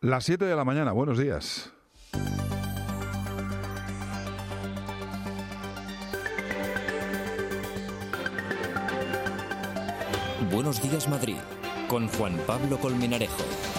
Las 7 de la mañana, buenos días. Buenos días, Madrid, con Juan Pablo Colmenarejo.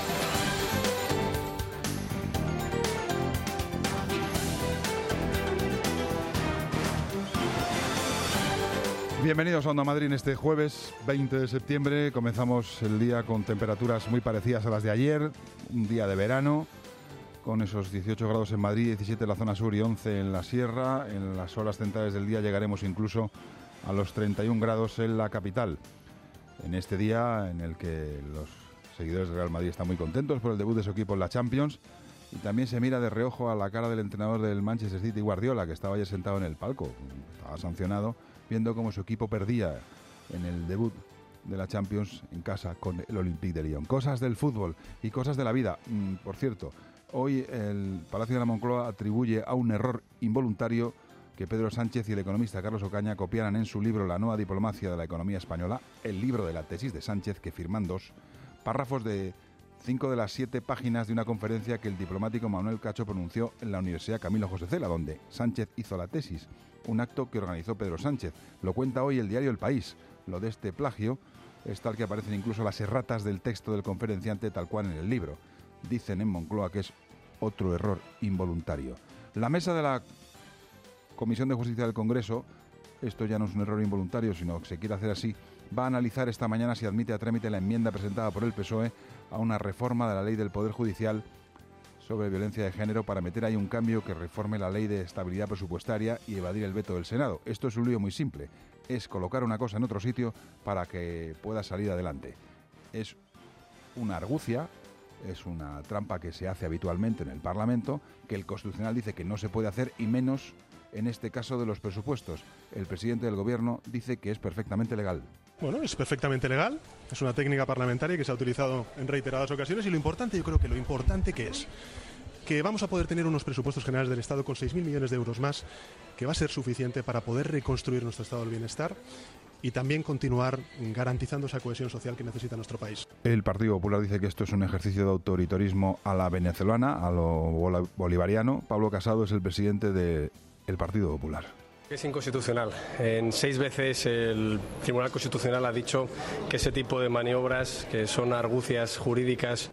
Bienvenidos a Onda Madrid en este jueves 20 de septiembre. Comenzamos el día con temperaturas muy parecidas a las de ayer, un día de verano, con esos 18 grados en Madrid, 17 en la zona sur y 11 en la sierra. En las horas centrales del día llegaremos incluso a los 31 grados en la capital. En este día en el que los seguidores del Real Madrid están muy contentos por el debut de su equipo en la Champions, y también se mira de reojo a la cara del entrenador del Manchester City, Guardiola, que estaba ayer sentado en el palco, estaba sancionado, viendo cómo su equipo perdía en el debut de la Champions en casa con el Olympique de Lyon. Cosas del fútbol y cosas de la vida. Por cierto, hoy el Palacio de la Moncloa atribuye a un error involuntario que Pedro Sánchez y el economista Carlos Ocaña copiaran en su libro La nueva diplomacia de la economía española, el libro de la tesis de Sánchez, que firman 2 párrafos de 5 de las 7 páginas de una conferencia que el diplomático Manuel Cacho pronunció en la Universidad Camilo José Cela, donde Sánchez hizo la tesis, un acto que organizó Pedro Sánchez. Lo cuenta hoy el diario El País. Lo de este plagio es tal que aparecen incluso las erratas del texto del conferenciante tal cual en el libro. Dicen en Moncloa que es otro error involuntario. La mesa de la Comisión de Justicia del Congreso, esto ya no es un error involuntario, sino que se quiere hacer así, va a analizar esta mañana si admite a trámite la enmienda presentada por el PSOE a una reforma de la ley del Poder Judicial sobre violencia de género para meter ahí un cambio que reforme la ley de estabilidad presupuestaria y evadir el veto del Senado. Esto es un lío muy simple, es colocar una cosa en otro sitio para que pueda salir adelante. Es una argucia, es una trampa que se hace habitualmente en el Parlamento, que el Constitucional dice que no se puede hacer, y menos en este caso de los presupuestos. El presidente del Gobierno dice que es perfectamente legal. Bueno, es perfectamente legal, es una técnica parlamentaria que se ha utilizado en reiteradas ocasiones, y lo importante, yo creo que lo importante que es que vamos a poder tener unos presupuestos generales del Estado con 6.000 millones de euros más, que va a ser suficiente para poder reconstruir nuestro estado del bienestar y también continuar garantizando esa cohesión social que necesita nuestro país. El Partido Popular dice que esto es un ejercicio de autoritarismo a la venezolana, a lo bolivariano. Pablo Casado es el presidente del Partido Popular. Es inconstitucional. En 6 veces el Tribunal Constitucional ha dicho que ese tipo de maniobras, que son argucias jurídicas.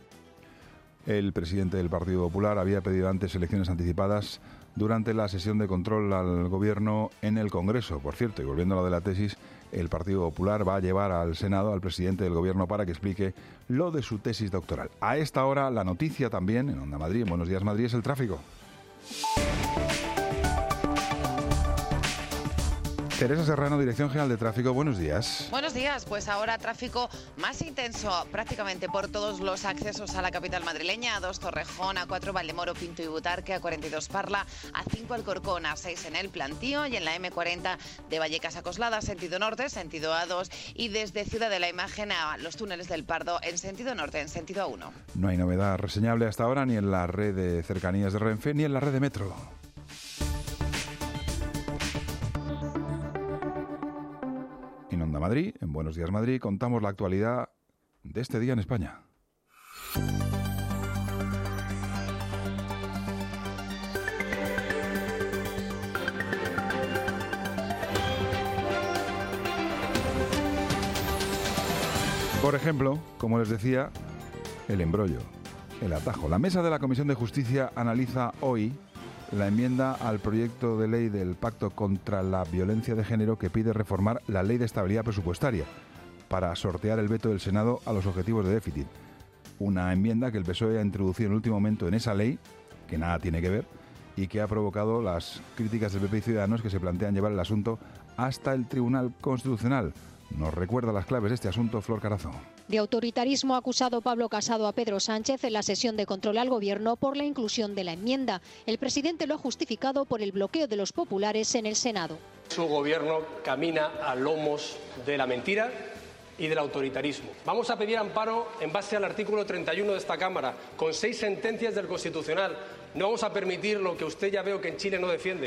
El presidente del Partido Popular había pedido antes elecciones anticipadas durante la sesión de control al Gobierno en el Congreso. Por cierto, y volviendo a lo de la tesis, el Partido Popular va a llevar al Senado al presidente del Gobierno para que explique lo de su tesis doctoral. A esta hora, la noticia también en Onda Madrid, en Buenos Días Madrid, es el tráfico. Teresa Serrano, Dirección General de Tráfico, buenos días. Buenos días, pues ahora tráfico más intenso prácticamente por todos los accesos a la capital madrileña: A2 Torrejón, A4 Valdemoro, Pinto y Butarque, A42 Parla, A5 Alcorcón, A6 en el Plantío, y en la M40 de Vallecas a Coslada, sentido norte, sentido A2, y desde Ciudad de la Imagen a los túneles del Pardo en sentido norte, en sentido A1. No hay novedad reseñable hasta ahora ni en la red de cercanías de Renfe ni en la red de metro. En Onda Madrid, en Buenos Días Madrid, contamos la actualidad de este día en España. Por ejemplo, como les decía, el embrollo, el atajo. La mesa de la Comisión de Justicia analiza hoy la enmienda al proyecto de ley del Pacto contra la Violencia de Género que pide reformar la Ley de Estabilidad Presupuestaria para sortear el veto del Senado a los objetivos de déficit. Una enmienda que el PSOE ha introducido en el último momento en esa ley, que nada tiene que ver, y que ha provocado las críticas del PP y Ciudadanos, que se plantean llevar el asunto hasta el Tribunal Constitucional. Nos recuerda las claves de este asunto Flor Carazo. De autoritarismo ha acusado Pablo Casado a Pedro Sánchez en la sesión de control al Gobierno por la inclusión de la enmienda. El presidente lo ha justificado por el bloqueo de los populares en el Senado. Su gobierno camina a lomos de la mentira y del autoritarismo. Vamos a pedir amparo en base al artículo 31 de esta Cámara, con 6 sentencias del Constitucional. No vamos a permitir lo que usted ya veo que en Chile no defiende: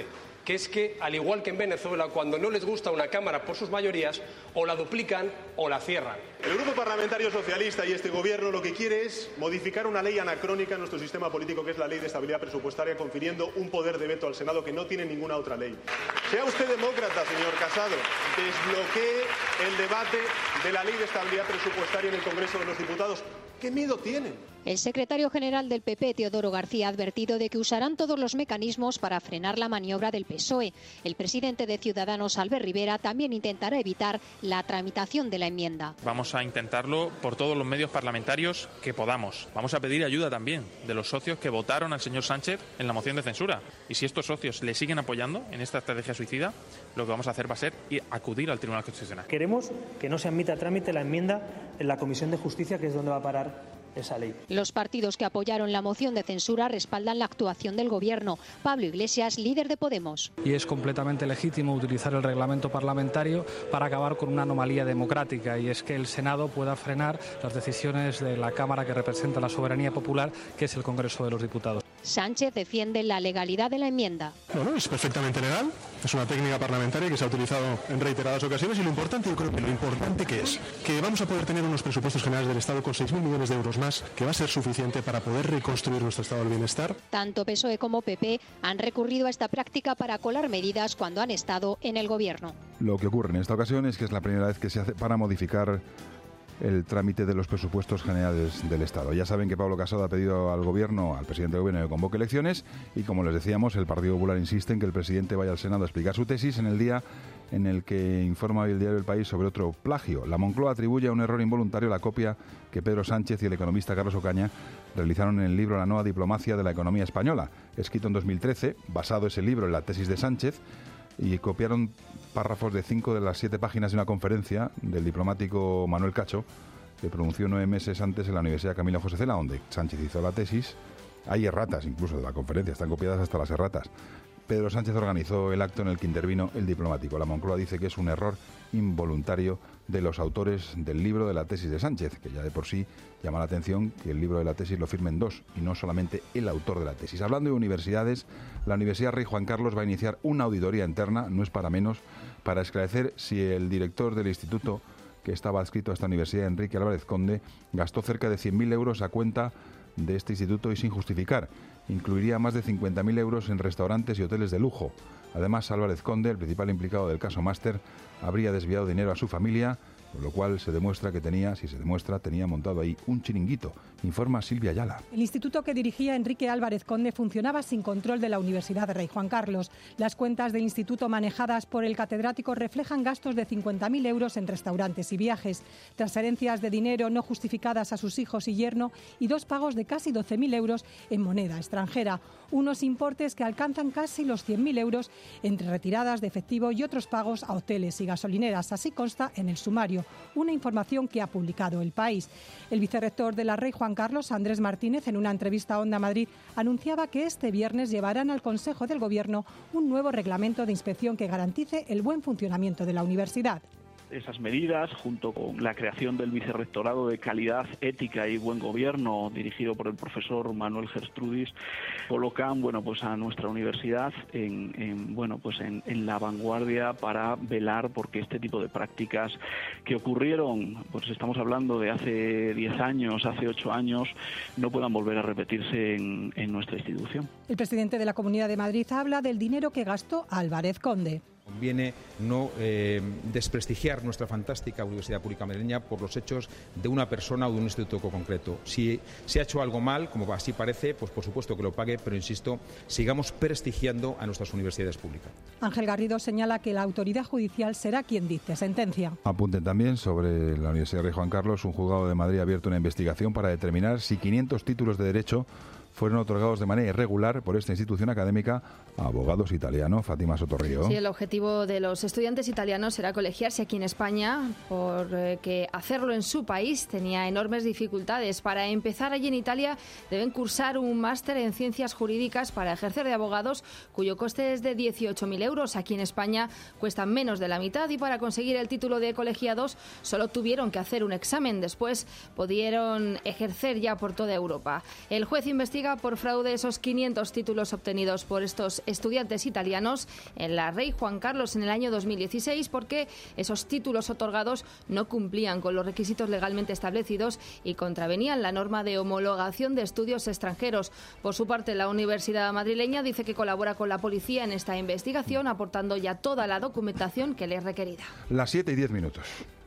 que es que, al igual que en Venezuela, cuando no les gusta una Cámara por sus mayorías, o la duplican o la cierran. El Grupo Parlamentario Socialista y este Gobierno lo que quiere es modificar una ley anacrónica en nuestro sistema político, que es la Ley de Estabilidad Presupuestaria, confiriendo un poder de veto al Senado que no tiene ninguna otra ley. Sea usted demócrata, señor Casado, desbloquee el debate de la Ley de Estabilidad Presupuestaria en el Congreso de los Diputados. ¿Qué miedo tienen? El secretario general del PP, Teodoro García, ha advertido de que usarán todos los mecanismos para frenar la maniobra del PSOE. El presidente de Ciudadanos, Albert Rivera, también intentará evitar la tramitación de la enmienda. Vamos a intentarlo por todos los medios parlamentarios que podamos. Vamos a pedir ayuda también de los socios que votaron al señor Sánchez en la moción de censura. Y si estos socios le siguen apoyando en esta estrategia suicida, lo que vamos a hacer va a ser acudir al Tribunal Constitucional. Queremos que no se admita a trámite la enmienda en la Comisión de Justicia, que es donde va a parar esa ley. Los partidos que apoyaron la moción de censura respaldan la actuación del Gobierno. Pablo Iglesias, líder de Podemos. Y es completamente legítimo utilizar el reglamento parlamentario para acabar con una anomalía democrática, y es que el Senado pueda frenar las decisiones de la Cámara que representa la soberanía popular, que es el Congreso de los Diputados. Sánchez defiende la legalidad de la enmienda. Bueno, es perfectamente legal, es una técnica parlamentaria que se ha utilizado en reiteradas ocasiones, y lo importante, yo creo que lo importante que es que vamos a poder tener unos presupuestos generales del Estado con 6.000 millones de euros más, que va a ser suficiente para poder reconstruir nuestro estado del bienestar. Tanto PSOE como PP han recurrido a esta práctica para colar medidas cuando han estado en el Gobierno. Lo que ocurre en esta ocasión es que es la primera vez que se hace para modificar el trámite de los presupuestos generales del Estado. Ya saben que Pablo Casado ha pedido al Gobierno, al presidente del Gobierno, que convoque elecciones, y como les decíamos, el Partido Popular insiste en que el presidente vaya al Senado a explicar su tesis en el día en el que informa el diario El País sobre otro plagio. La Moncloa atribuye a un error involuntario la copia que Pedro Sánchez y el economista Carlos Ocaña realizaron en el libro La nueva diplomacia de la economía española, escrito en 2013, basado ese libro en la tesis de Sánchez, y copiaron párrafos de 5 de las 7 páginas de una conferencia del diplomático Manuel Cacho, que pronunció 9 meses antes en la Universidad Camilo José Cela, donde Sánchez hizo la tesis. Hay erratas incluso de la conferencia, están copiadas hasta las erratas. Pedro Sánchez organizó el acto en el que intervino el diplomático. La Moncloa dice que es un error involuntario de los autores del libro de la tesis de Sánchez, que ya de por sí llama la atención que el libro de la tesis lo firmen dos y no solamente el autor de la tesis. Hablando de universidades, la Universidad Rey Juan Carlos va a iniciar una auditoría interna, no es para menos, para esclarecer si el director del instituto que estaba adscrito a esta universidad, Enrique Álvarez Conde, gastó cerca de 100.000 euros a cuenta de este instituto y sin justificar. Incluiría más de 50.000 euros en restaurantes y hoteles de lujo. Además, Álvarez Conde, el principal implicado del caso Máster, habría desviado dinero a su familia, por lo cual se demuestra que tenía montado ahí un chiringuito, informa Silvia Ayala. El instituto que dirigía Enrique Álvarez Conde funcionaba sin control de la Universidad de Rey Juan Carlos. Las cuentas del instituto manejadas por el catedrático reflejan gastos de 50.000 euros en restaurantes y viajes, transferencias de dinero no justificadas a sus hijos y yerno y 2 pagos de casi 12.000 euros en moneda extranjera. Unos importes que alcanzan casi los 100.000 euros entre retiradas de efectivo y otros pagos a hoteles y gasolineras. Así consta en el sumario, una información que ha publicado El País. El vicerrector de la Rey Juan Carlos, Andrés Martínez, en una entrevista a Onda Madrid, anunciaba que este viernes llevarán al Consejo del Gobierno un nuevo reglamento de inspección que garantice el buen funcionamiento de la universidad. Esas medidas, junto con la creación del Vicerrectorado de Calidad, Ética y Buen Gobierno, dirigido por el profesor Manuel Gertrudis, colocan a nuestra universidad en la vanguardia para velar porque este tipo de prácticas que ocurrieron, estamos hablando de hace 10 años, hace 8 años, no puedan volver a repetirse en nuestra institución. El presidente de la Comunidad de Madrid habla del dinero que gastó Álvarez Conde. Conviene no desprestigiar nuestra fantástica Universidad Pública Madrileña por los hechos de una persona o de un instituto concreto. Si se ha hecho algo mal, como así parece, pues por supuesto que lo pague, pero insisto, sigamos prestigiando a nuestras universidades públicas. Ángel Garrido señala que la autoridad judicial será quien dicte sentencia. Apunten también sobre la Universidad Rey Juan Carlos, un juzgado de Madrid ha abierto una investigación para determinar si 500 títulos de derecho fueron otorgados de manera irregular por esta institución académica a abogados italianos. Fátima Sotorrío. Sí, el objetivo de los estudiantes italianos será colegiarse aquí en España, porque hacerlo en su país tenía enormes dificultades. Para empezar allí en Italia deben cursar un máster en ciencias jurídicas para ejercer de abogados, cuyo coste es de 18.000 euros. Aquí en España cuesta menos de la mitad y para conseguir el título de colegiados solo tuvieron que hacer un examen. Después pudieron ejercer ya por toda Europa. El juez investiga investiga por fraude esos 500 títulos obtenidos por estos estudiantes italianos en la Rey Juan Carlos en el año 2016 porque esos títulos otorgados no cumplían con los requisitos legalmente establecidos y contravenían la norma de homologación de estudios extranjeros. Por su parte, la Universidad madrileña dice que colabora con la policía en esta investigación, aportando ya toda la documentación que le es requerida. Las 7:10.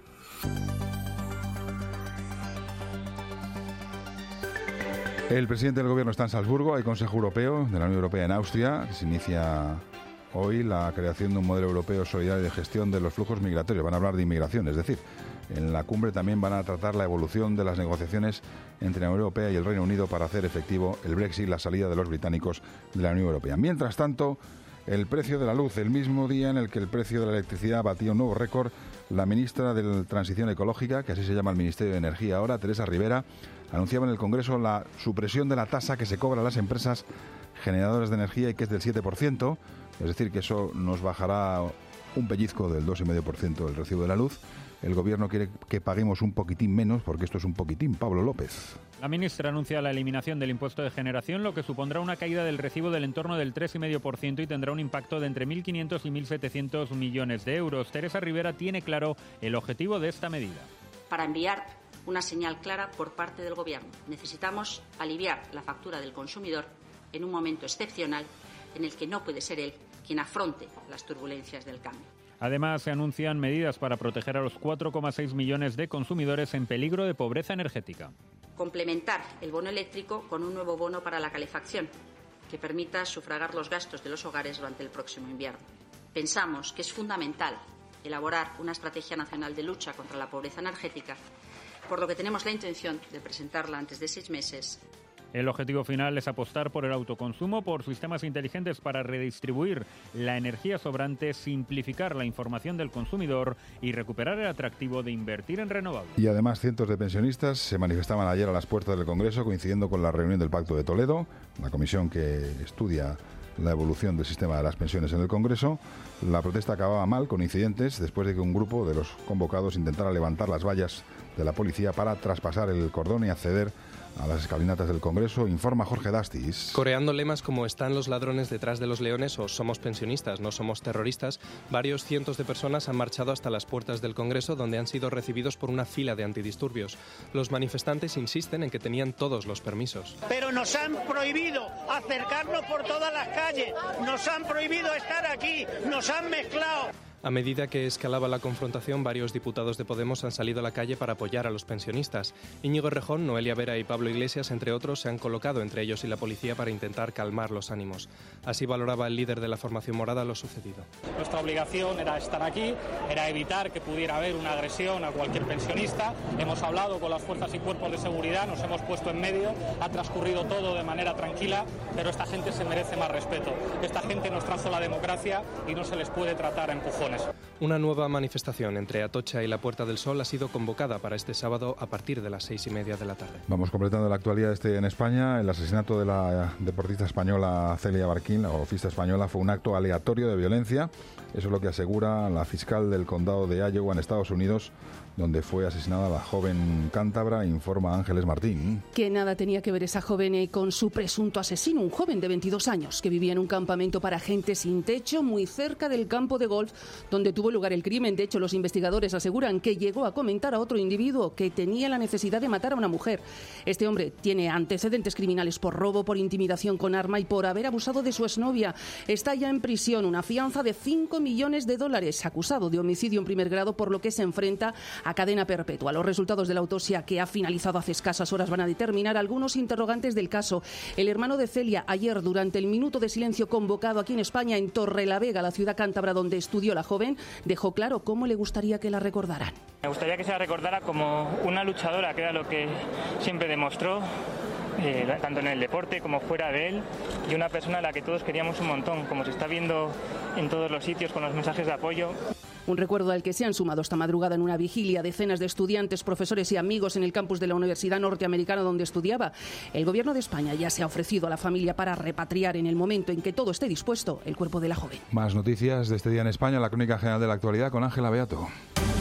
El presidente del Gobierno está en Salzburgo. Hay Consejo Europeo de la Unión Europea en Austria. Se inicia hoy la creación de un modelo europeo solidario de gestión de los flujos migratorios. Van a hablar de inmigración, es decir, en la cumbre también van a tratar la evolución de las negociaciones entre la Unión Europea y el Reino Unido para hacer efectivo el Brexit, la salida de los británicos de la Unión Europea. Mientras tanto, el precio de la luz, el mismo día en el que el precio de la electricidad batía un nuevo récord, la ministra de Transición Ecológica, que así se llama el Ministerio de Energía ahora, Teresa Rivera, anunciaba en el Congreso la supresión de la tasa que se cobra a las empresas generadoras de energía y que es del 7%, es decir, que eso nos bajará un pellizco del 2,5% del recibo de la luz. El Gobierno quiere que paguemos un poquitín menos, porque esto es un poquitín. Pablo López. La ministra anuncia la eliminación del impuesto de generación, lo que supondrá una caída del recibo del entorno del 3,5% y tendrá un impacto de entre 1.500 y 1.700 millones de euros. Teresa Rivera tiene claro el objetivo de esta medida. Para enviar una señal clara por parte del Gobierno, necesitamos aliviar la factura del consumidor en un momento excepcional en el que no puede ser él quien afronte las turbulencias del cambio. Además, se anuncian medidas para proteger a los 4,6 millones de consumidores en peligro de pobreza energética. Complementar el bono eléctrico con un nuevo bono para la calefacción, que permita sufragar los gastos de los hogares durante el próximo invierno. Pensamos que es fundamental elaborar una estrategia nacional de lucha contra la pobreza energética, por lo que tenemos la intención de presentarla antes de 6 meses. El objetivo final es apostar por el autoconsumo, por sistemas inteligentes para redistribuir la energía sobrante, simplificar la información del consumidor y recuperar el atractivo de invertir en renovables. Y además, cientos de pensionistas se manifestaban ayer a las puertas del Congreso, coincidiendo con la reunión del Pacto de Toledo, la comisión que estudia la evolución del sistema de las pensiones en el Congreso. La protesta acababa mal, con incidentes, después de que un grupo de los convocados intentara levantar las vallas de la policía para traspasar el cordón y acceder a las escalinatas del Congreso. Informa Jorge Dastis. Coreando lemas como "están los ladrones detrás de los leones" o "somos pensionistas, no somos terroristas", varios cientos de personas han marchado hasta las puertas del Congreso, donde han sido recibidos por una fila de antidisturbios. Los manifestantes insisten en que tenían todos los permisos. Pero nos han prohibido acercarnos por todas las calles, nos han prohibido estar aquí, nos han mezclado. A medida que escalaba la confrontación, varios diputados de Podemos han salido a la calle para apoyar a los pensionistas. Íñigo Errejón, Noelia Vera y Pablo Iglesias, entre otros, se han colocado entre ellos y la policía para intentar calmar los ánimos. Así valoraba el líder de la formación morada lo sucedido. Nuestra obligación era estar aquí, era evitar que pudiera haber una agresión a cualquier pensionista. Hemos hablado con las fuerzas y cuerpos de seguridad, nos hemos puesto en medio, ha transcurrido todo de manera tranquila, pero esta gente se merece más respeto. Esta gente nos trajo la democracia y no se les puede tratar a empujones. Una nueva manifestación entre Atocha y la Puerta del Sol ha sido convocada para este sábado a partir de las 6:30 de la tarde. Vamos completando la actualidad en España. El asesinato de la deportista española Celia Barquín, la golfista española, fue un acto aleatorio de violencia. Eso es lo que asegura la fiscal del condado de Iowa en Estados Unidos, donde fue asesinada la joven cántabra, informa Ángeles Martín. Que nada tenía que ver esa joven con su presunto asesino, un joven de 22 años que vivía en un campamento para gente sin techo muy cerca del campo de golf donde tuvo lugar el crimen. De hecho, los investigadores aseguran que llegó a comentar a otro individuo que tenía la necesidad de matar a una mujer. Este hombre tiene antecedentes criminales por robo, por intimidación con arma y por haber abusado de su exnovia. Está ya en prisión, una fianza de $5 millones, acusado de homicidio en primer grado, por lo que se enfrenta a cadena perpetua. Los resultados de la autopsia, que ha finalizado hace escasas horas, van a determinar algunos interrogantes del caso. El hermano de Celia, ayer, durante el minuto de silencio convocado aquí en España, en Torrelavega, la ciudad cántabra donde estudió la joven, dejó claro cómo le gustaría que la recordaran. Me gustaría que se la recordara como una luchadora, que era lo que siempre demostró, tanto en el deporte como fuera de él, y una persona a la que todos queríamos un montón, como se está viendo en todos los sitios con los mensajes de apoyo. Un recuerdo al que se han sumado esta madrugada en una vigilia decenas de estudiantes, profesores y amigos en el campus de la Universidad Norteamericana donde estudiaba. El Gobierno de España ya se ha ofrecido a la familia para repatriar, en el momento en que todo esté dispuesto, el cuerpo de la joven. Más noticias de este día en España, la crónica general de la actualidad con Ángela Beato.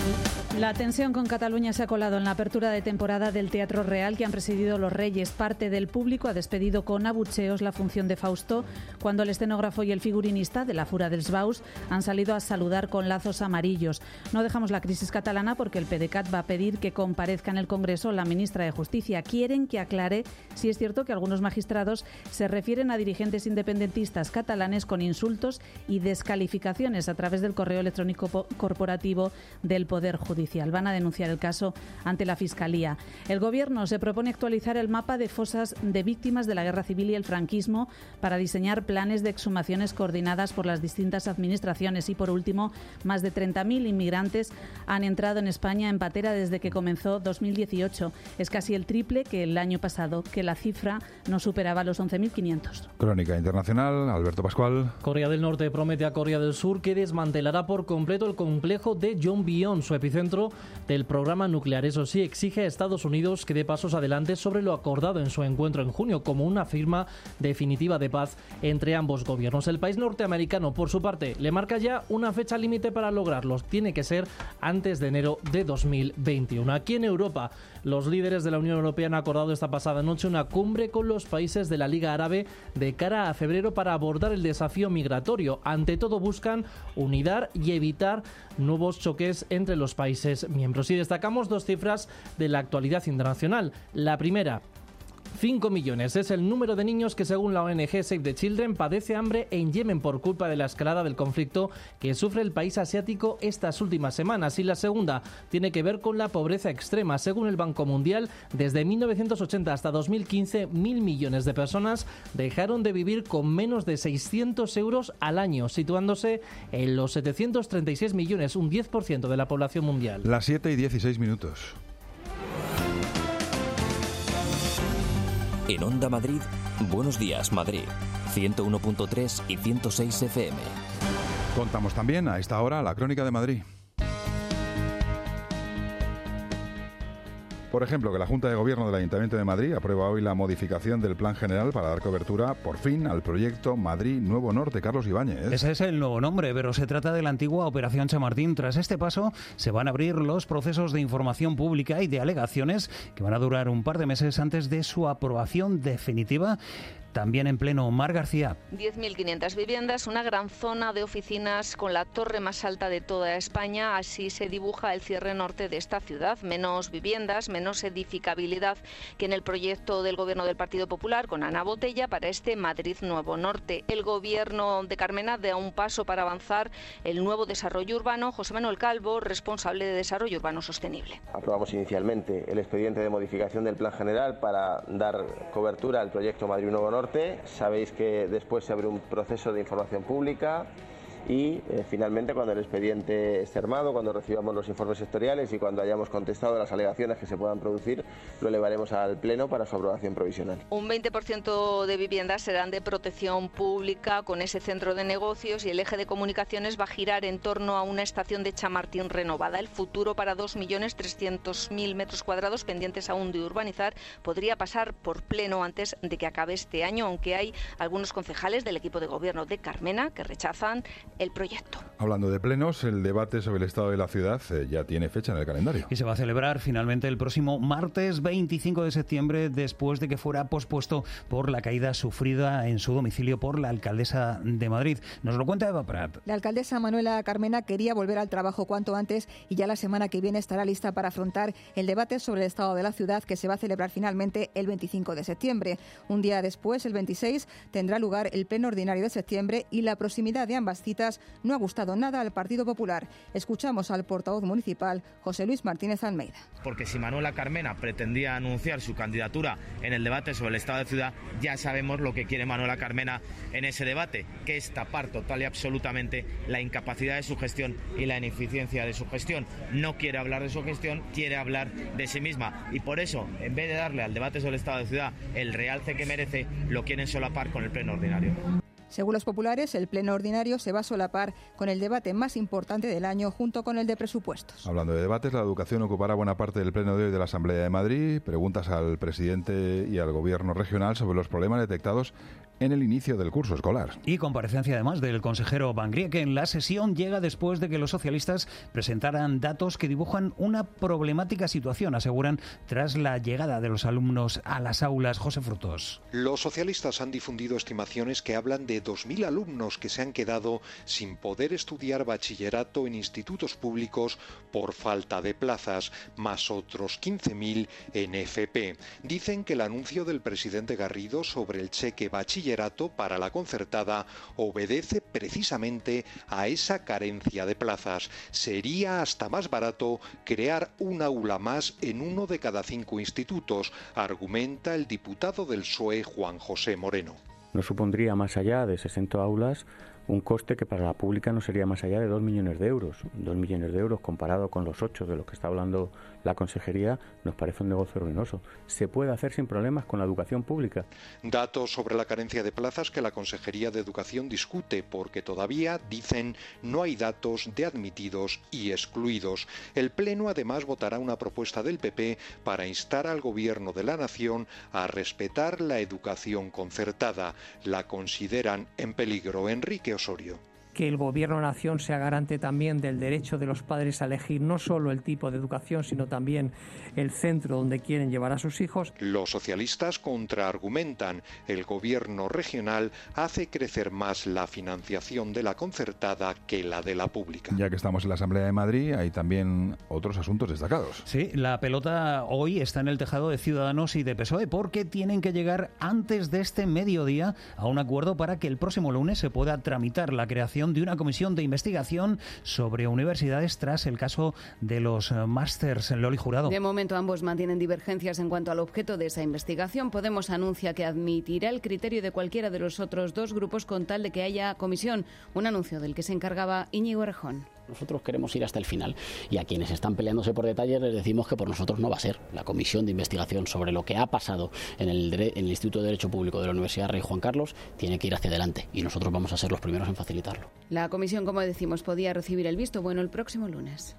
La tensión con Cataluña se ha colado en la apertura de temporada del Teatro Real que han presidido los Reyes. Parte del público ha despedido con abucheos la función de Fausto, cuando el escenógrafo y el figurinista de la Fura dels Baus han salido a saludar con lazos amarillos. No dejamos la crisis catalana porque el PDeCAT va a pedir que comparezca en el Congreso la ministra de Justicia. Quieren que aclare si es cierto que algunos magistrados se refieren a dirigentes independentistas catalanes con insultos y descalificaciones a través del correo electrónico corporativo del Poder Judicial. Van a denunciar el caso ante la Fiscalía. El Gobierno se propone actualizar el mapa de fosas de víctimas de la Guerra Civil y el franquismo para diseñar planes de exhumaciones coordinadas por las distintas administraciones. Y, por último, más de 30.000 inmigrantes han entrado en España en patera desde que comenzó 2018. Es casi el triple que el año pasado, que la cifra no superaba los 11.500. Crónica internacional, Alberto Pascual. Corea del Norte promete a Corea del Sur que desmantelará por completo el complejo de Yongbyon, su epicentro del programa nuclear. Eso sí, exige a Estados Unidos que dé pasos adelante sobre lo acordado en su encuentro en junio, como una firma definitiva de paz entre ambos gobiernos. El país norteamericano, por su parte, le marca ya una fecha límite para lograrlos. Tiene que ser antes de enero de 2021. Aquí en Europa, los líderes de la Unión Europea han acordado esta pasada noche una cumbre con los países de la Liga Árabe de cara a febrero para abordar el desafío migratorio. Ante todo, buscan unidad y evitar nuevos choques entre los países miembros. Y destacamos dos cifras de la actualidad internacional. La primera: 5 millones es el número de niños que, según la ONG Save the Children, padece hambre en Yemen por culpa de la escalada del conflicto que sufre el país asiático estas últimas semanas. Y la segunda tiene que ver con la pobreza extrema. Según el Banco Mundial, desde 1980 hasta 2015, 1.000 millones de personas dejaron de vivir con menos de 600 euros al año, situándose en los 736 millones, un 10% de la población mundial. Las 7:16. En Onda Madrid, Buenos Días Madrid, 101.3 y 106 FM. Contamos también a esta hora la Crónica de Madrid. Por ejemplo, que la Junta de Gobierno del Ayuntamiento de Madrid aprueba hoy la modificación del Plan General para dar cobertura, por fin, al proyecto Madrid Nuevo Norte. Carlos Ibáñez. Ese es el nuevo nombre, pero se trata de la antigua Operación Chamartín. Tras este paso, se van a abrir los procesos de información pública y de alegaciones que van a durar un par de meses antes de su aprobación definitiva. También en pleno, Mar García. 10.500 viviendas, una gran zona de oficinas con la torre más alta de toda España. Así se dibuja el cierre norte de esta ciudad. Menos viviendas, menos edificabilidad que en el proyecto del Gobierno del Partido Popular con Ana Botella para este Madrid Nuevo Norte. El Gobierno de Carmena da un paso para avanzar el nuevo desarrollo urbano. José Manuel Calvo, responsable de Desarrollo Urbano Sostenible. Aprobamos inicialmente el expediente de modificación del Plan General para dar cobertura al proyecto Madrid Nuevo Norte. Sabéis que después se abre un proceso de información pública y finalmente, cuando el expediente esté armado, cuando recibamos los informes sectoriales y cuando hayamos contestado las alegaciones que se puedan producir, lo elevaremos al Pleno para su aprobación provisional. Un 20% de viviendas serán de protección pública con ese centro de negocios y el eje de comunicaciones va a girar en torno a una estación de Chamartín renovada. El futuro para 2.300.000 metros cuadrados pendientes aún de urbanizar podría pasar por pleno antes de que acabe este año, aunque hay algunos concejales del equipo de gobierno de Carmena que rechazan el proyecto. Hablando de plenos, el debate sobre el estado de la ciudad ya tiene fecha en el calendario. Y se va a celebrar finalmente el próximo martes 25 de septiembre, después de que fuera pospuesto por la caída sufrida en su domicilio por la alcaldesa de Madrid. Nos lo cuenta Eva Prat. La alcaldesa Manuela Carmena quería volver al trabajo cuanto antes y ya la semana que viene estará lista para afrontar el debate sobre el estado de la ciudad, que se va a celebrar finalmente el 25 de septiembre. Un día después, el 26, tendrá lugar el pleno ordinario de septiembre y la proximidad de ambas citas no ha gustado nada al Partido Popular. Escuchamos al portavoz municipal, José Luis Martínez Almeida. Porque si Manuela Carmena pretendía anunciar su candidatura en el debate sobre el estado de ciudad, ya sabemos lo que quiere Manuela Carmena en ese debate, que es tapar total y absolutamente la incapacidad de su gestión y la ineficiencia de su gestión. No quiere hablar de su gestión, quiere hablar de sí misma. Y por eso, en vez de darle al debate sobre el estado de ciudad el realce que merece, lo quieren solapar con el pleno ordinario. Según los populares, el pleno ordinario se va a solapar con el debate más importante del año junto con el de presupuestos. Hablando de debates, la educación ocupará buena parte del pleno de hoy de la Asamblea de Madrid. Preguntas al presidente y al gobierno regional sobre los problemas detectados en el inicio del curso escolar. Y comparecencia además del consejero Bangría, que en la sesión llega después de que los socialistas presentaran datos que dibujan una problemática situación, aseguran, tras la llegada de los alumnos a las aulas. José Frutos. Los socialistas han difundido estimaciones que hablan de 2.000 alumnos que se han quedado sin poder estudiar bachillerato en institutos públicos por falta de plazas, más otros 15.000 en FP. Dicen que el anuncio del presidente Garrido sobre el cheque bachillerato para la concertada obedece precisamente a esa carencia de plazas. Sería hasta más barato crear un aula más en uno de cada 5 institutos, argumenta el diputado del PSOE Juan José Moreno. No supondría más allá de 60 aulas un coste que para la pública no sería más allá de 2 millones de euros. 2 millones de euros comparado con los 8 de los que está hablando la consejería nos parece un negocio ruinoso. Se puede hacer sin problemas con la educación pública. Datos sobre la carencia de plazas que la Consejería de Educación discute porque todavía, dicen, no hay datos de admitidos y excluidos. El Pleno además votará una propuesta del PP para instar al Gobierno de la Nación a respetar la educación concertada. La consideran en peligro. Enrique Osorio. Que el Gobierno-Nación sea garante también del derecho de los padres a elegir no solo el tipo de educación, sino también el centro donde quieren llevar a sus hijos. Los socialistas contraargumentan. El Gobierno regional hace crecer más la financiación de la concertada que la de la pública. Ya que estamos en la Asamblea de Madrid, hay también otros asuntos destacados. Sí, la pelota hoy está en el tejado de Ciudadanos y de PSOE porque tienen que llegar antes de este mediodía a un acuerdo para que el próximo lunes se pueda tramitar la creación de una comisión de investigación sobre universidades tras el caso de los másters. Loli Jurado. De momento ambos mantienen divergencias en cuanto al objeto de esa investigación. Podemos anuncia que admitirá el criterio de cualquiera de los otros dos grupos con tal de que haya comisión. Un anuncio del que se encargaba Íñigo Errejón. Nosotros queremos ir hasta el final y a quienes están peleándose por detalles les decimos que por nosotros no va a ser. La comisión de investigación sobre lo que ha pasado en el Instituto de Derecho Público de la Universidad Rey Juan Carlos tiene que ir hacia adelante y nosotros vamos a ser los primeros en facilitarlo. La comisión, como decimos, podía recibir el visto bueno el próximo lunes.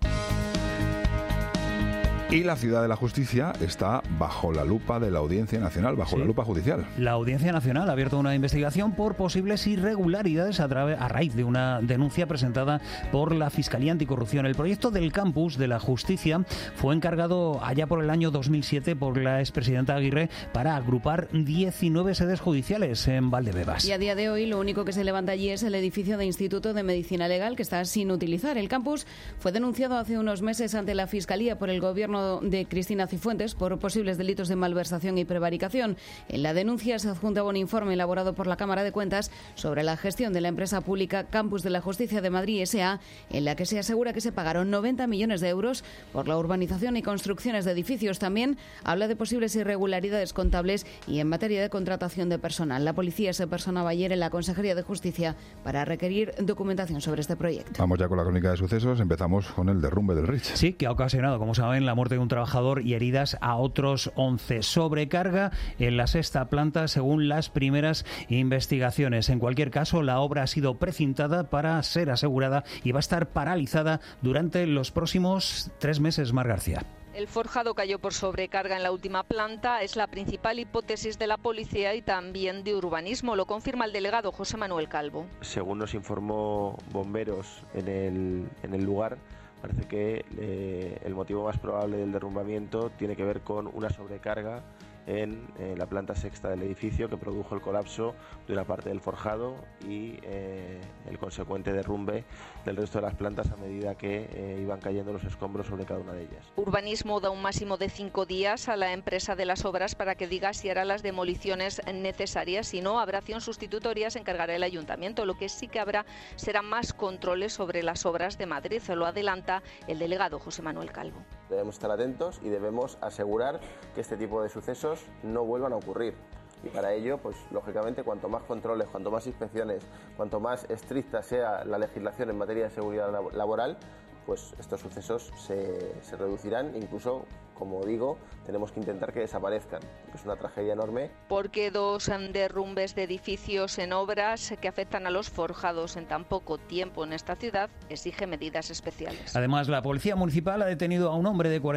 Y la Ciudad de la Justicia está bajo la lupa de la Audiencia Nacional, bajo la lupa judicial. La Audiencia Nacional ha abierto una investigación por posibles irregularidades a raíz de una denuncia presentada por la Fiscalía Anticorrupción. El proyecto del campus de la Justicia fue encargado allá por el año 2007 por la expresidenta Aguirre para agrupar 19 sedes judiciales en Valdebebas. Y a día de hoy lo único que se levanta allí es el edificio de Instituto de Medicina Legal que está sin utilizar. El campus fue denunciado hace unos meses ante la Fiscalía por el Gobierno de Cristina Cifuentes por posibles delitos de malversación y prevaricación. En la denuncia se adjuntaba un informe elaborado por la Cámara de Cuentas sobre la gestión de la empresa pública Campus de la Justicia de Madrid S.A., en la que se asegura que se pagaron 90 millones de euros por la urbanización y construcciones de edificios. También habla de posibles irregularidades contables y en materia de contratación de personal. La policía se personaba ayer en la Consejería de Justicia para requerir documentación sobre este proyecto. Vamos ya con la crónica de sucesos. Empezamos con el derrumbe del Rich. Sí, que ha ocasionado, como saben, la muerte de un trabajador y heridas a otros 11. Sobrecarga en la sexta planta, según las primeras investigaciones. En cualquier caso, la obra ha sido precintada para ser asegurada y va a estar paralizada durante los próximos 3 meses. Mar García. El forjado cayó por sobrecarga en la última planta. Es la principal hipótesis de la policía y también de urbanismo. Lo confirma el delegado José Manuel Calvo. Según nos informó bomberos en el lugar, parece que el motivo más probable del derrumbamiento tiene que ver con una sobrecarga en la planta sexta del edificio que produjo el colapso de una parte del forjado y el consecuente derrumbe del resto de las plantas a medida que iban cayendo los escombros sobre cada una de ellas. Urbanismo da un máximo de 5 días a la empresa de las obras para que diga si hará las demoliciones necesarias. Si no, habrá acción sustitutoria, se encargará el ayuntamiento. Lo que sí que habrá serán más controles sobre las obras de Madrid. Se lo adelanta el delegado José Manuel Calvo. Debemos estar atentos y debemos asegurar que este tipo de sucesos no vuelvan a ocurrir. Y para ello, pues lógicamente, cuanto más controles, cuanto más inspecciones, cuanto más estricta sea la legislación en materia de seguridad laboral, pues estos sucesos se reducirán, incluso como digo, tenemos que intentar que desaparezcan. Es una tragedia enorme. Porque 2 derrumbes de edificios en obras que afectan a los forjados en tan poco tiempo en esta ciudad exige medidas especiales. Además, la Policía Municipal ha detenido a un hombre de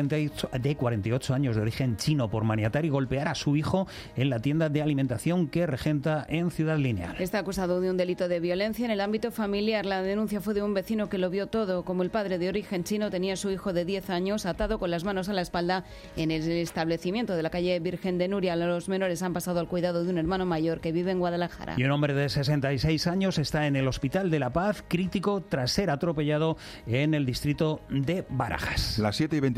48 años de origen chino por maniatar y golpear a su hijo en la tienda de alimentación que regenta en Ciudad Lineal. Está acusado de un delito de violencia en el ámbito familiar. La denuncia fue de un vecino que lo vio todo. Como el padre de origen chino tenía a su hijo de 10 años atado con las manos a la espalda en el establecimiento de la calle Virgen de Nuria. Los menores han pasado al cuidado de un hermano mayor que vive en Guadalajara. Y un hombre de 66 años está en el Hospital de la Paz, crítico tras ser atropellado en el distrito de Barajas. Las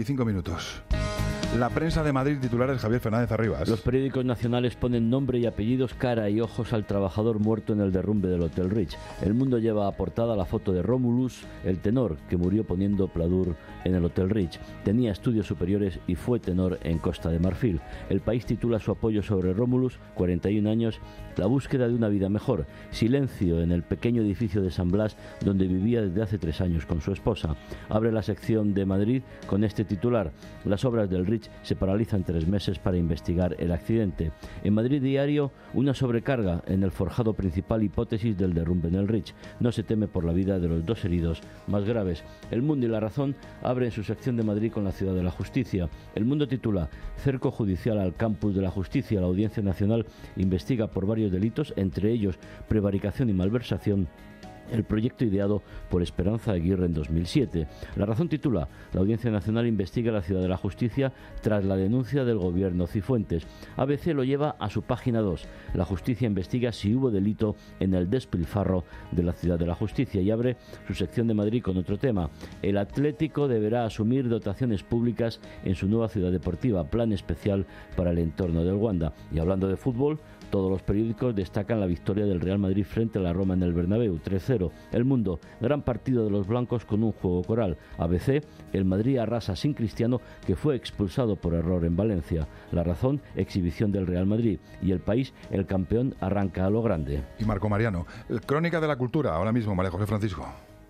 7:25. La prensa de Madrid, titulares Javier Fernández Arribas. Los periódicos nacionales ponen nombre y apellidos, cara y ojos al trabajador muerto en el derrumbe del Hotel Rich. El Mundo lleva a portada la foto de Romulus, el tenor que murió poniendo pladur en el Hotel Rich. Tenía estudios superiores y fue tenor en Costa de Marfil. El País titula su apoyo sobre Romulus, 41 años, la búsqueda de una vida mejor. Silencio en el pequeño edificio de San Blas, donde vivía desde hace 3 años con su esposa. Abre la sección de Madrid con este titular: las obras del Rich se paralizan 3 meses para investigar el accidente. En Madrid Diario, una sobrecarga en el forjado principal, hipótesis del derrumbe en el Rich. No se teme por la vida de los 2 heridos más graves. El Mundo y La Razón abren su sección de Madrid con la Ciudad de la Justicia. El Mundo titula: cerco judicial al campus de la Justicia. La Audiencia Nacional investiga por varios delitos, entre ellos prevaricación y malversación, el proyecto ideado por Esperanza Aguirre en 2007. La Razón titula: la Audiencia Nacional investiga la Ciudad de la Justicia tras la denuncia del gobierno Cifuentes. ABC lo lleva a su página 2. La Justicia investiga si hubo delito en el despilfarro de la Ciudad de la Justicia, y abre su sección de Madrid con otro tema: el Atlético deberá asumir dotaciones públicas en su nueva ciudad deportiva, plan especial para el entorno del Wanda. Y hablando de fútbol, todos los periódicos destacan la victoria del Real Madrid frente a la Roma en el Bernabéu, 3-0. El Mundo: gran partido de los blancos con un juego coral. ABC: el Madrid arrasa sin Cristiano, que fue expulsado por error en Valencia. La Razón: exhibición del Real Madrid. Y El País: el campeón arranca a lo grande. Y Marco Mariano, crónica de la cultura, ahora mismo, María José Francisco.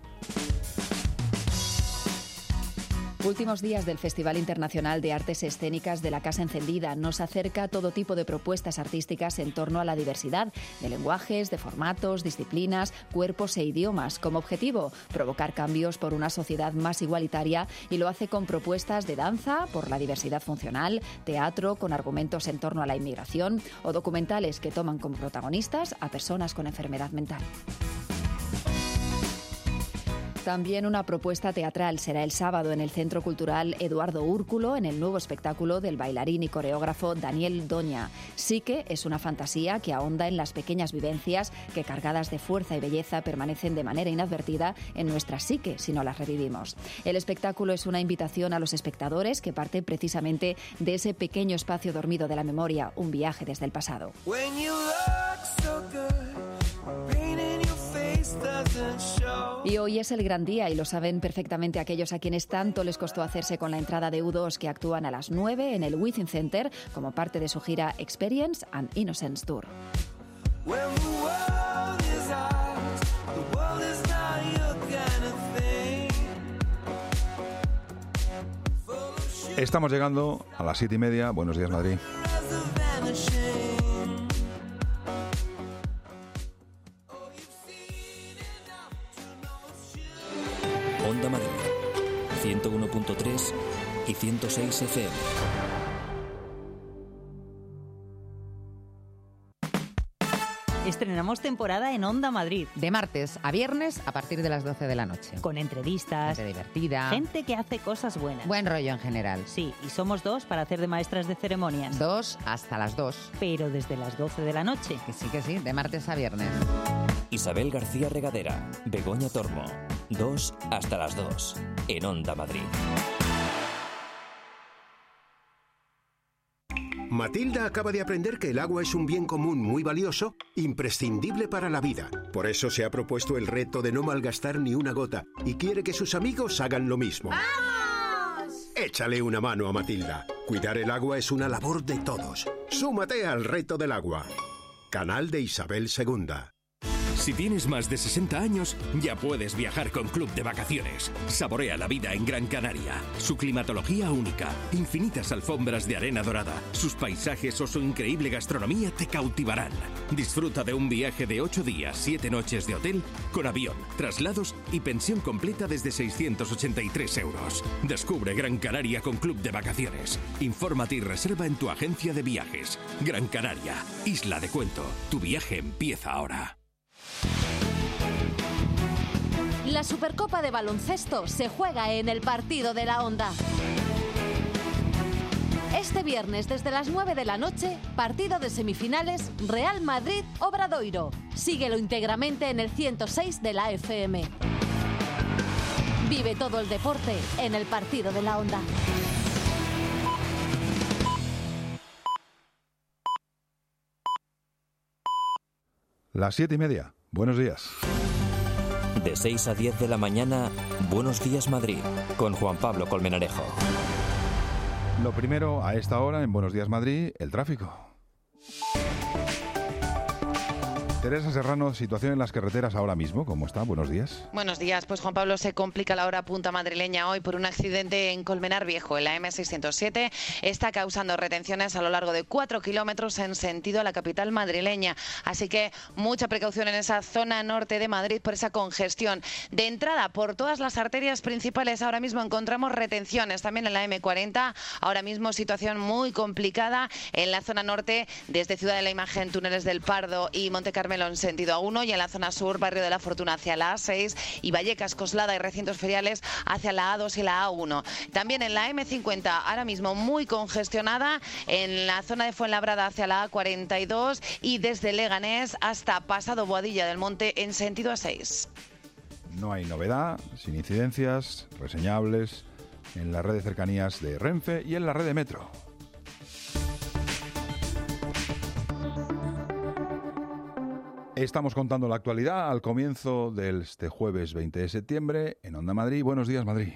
Últimos días del Festival Internacional de Artes Escénicas de la Casa Encendida. Nos acerca todo tipo de propuestas artísticas en torno a la diversidad de lenguajes, de formatos, disciplinas, cuerpos e idiomas. Como objetivo, provocar cambios por una sociedad más igualitaria, y lo hace con propuestas de danza por la diversidad funcional, teatro con argumentos en torno a la inmigración o documentales que toman como protagonistas a personas con enfermedad mental. También una propuesta teatral será el sábado en el Centro Cultural Eduardo Úrculo, en el nuevo espectáculo del bailarín y coreógrafo Daniel Doña. Psique es una fantasía que ahonda en las pequeñas vivencias que, cargadas de fuerza y belleza, permanecen de manera inadvertida en nuestra psique si no las revivimos. El espectáculo es una invitación a los espectadores que parte precisamente de ese pequeño espacio dormido de la memoria, un viaje desde el pasado. Y hoy es el gran día, y lo saben perfectamente aquellos a quienes tanto les costó hacerse con la entrada de U2, que actúan a las 9 en el Within Center como parte de su gira Experience and Innocence Tour. Estamos llegando a las 7:30. Buenos días, Madrid. Onda Madrid, 101.3 y 106 FM. Estrenamos temporada en Onda Madrid. De martes a viernes a partir de las 12 de la noche. Con entrevistas. Gente divertida. Gente que hace cosas buenas. Buen rollo en general. Sí, y somos 2 para hacer de maestras de ceremonias. 2 hasta las 2. Pero desde las 12 de la noche. Que sí, de martes a viernes. Isabel García Regadera, Begoña Tormo, 2 hasta las 2, en Onda Madrid. Matilda acaba de aprender que el agua es un bien común muy valioso, imprescindible para la vida. Por eso se ha propuesto el reto de no malgastar ni una gota y quiere que sus amigos hagan lo mismo. ¡Vamos! Échale una mano a Matilda. Cuidar el agua es una labor de todos. Súmate al reto del agua. Canal de Isabel II. Si tienes más de 60 años, ya puedes viajar con Club de Vacaciones. Saborea la vida en Gran Canaria. Su climatología única, infinitas alfombras de arena dorada, sus paisajes o su increíble gastronomía te cautivarán. Disfruta de un viaje de 8 días, 7 noches de hotel, con avión, traslados y pensión completa desde 683 euros. Descubre Gran Canaria con Club de Vacaciones. Infórmate y reserva en tu agencia de viajes. Gran Canaria, Isla de Cuento. Tu viaje empieza ahora. La Supercopa de baloncesto se juega en el partido de la Onda. Este viernes desde las 9 de la noche, partido de semifinales Real Madrid-Obradoiro. Síguelo íntegramente en el 106 de la FM. Vive todo el deporte en el partido de la Onda. Las 7:30. Buenos días. De 6 a 10 de la mañana, Buenos Días Madrid, con Juan Pablo Colmenarejo. Lo primero, a esta hora, en Buenos Días Madrid, el tráfico. Teresa Serrano, situación en las carreteras ahora mismo, ¿cómo está? Buenos días. Buenos días, pues Juan Pablo, se complica la hora punta madrileña hoy por un accidente en Colmenar Viejo, en la M607. Está causando retenciones a lo largo de 4 kilómetros en sentido a la capital madrileña. Así que mucha precaución en esa zona norte de Madrid por esa congestión. De entrada, por todas las arterias principales ahora mismo encontramos retenciones. También en la M40, ahora mismo situación muy complicada en la zona norte, desde Ciudad de la Imagen, Túneles del Pardo y Monte Carmelo en sentido A1, y en la zona sur, Barrio de la Fortuna hacia la A6 y Vallecas, Coslada y recintos feriales hacia la A2 y la A1. También en la M50, ahora mismo muy congestionada en la zona de Fuenlabrada hacia la A42 y desde Leganés hasta pasado Boadilla del Monte en sentido A6. No hay novedad, sin incidencias, reseñables en la red de cercanías de Renfe y en la red de Metro. Estamos contando la actualidad al comienzo de este jueves 20 de septiembre en Onda Madrid. Buenos días, Madrid.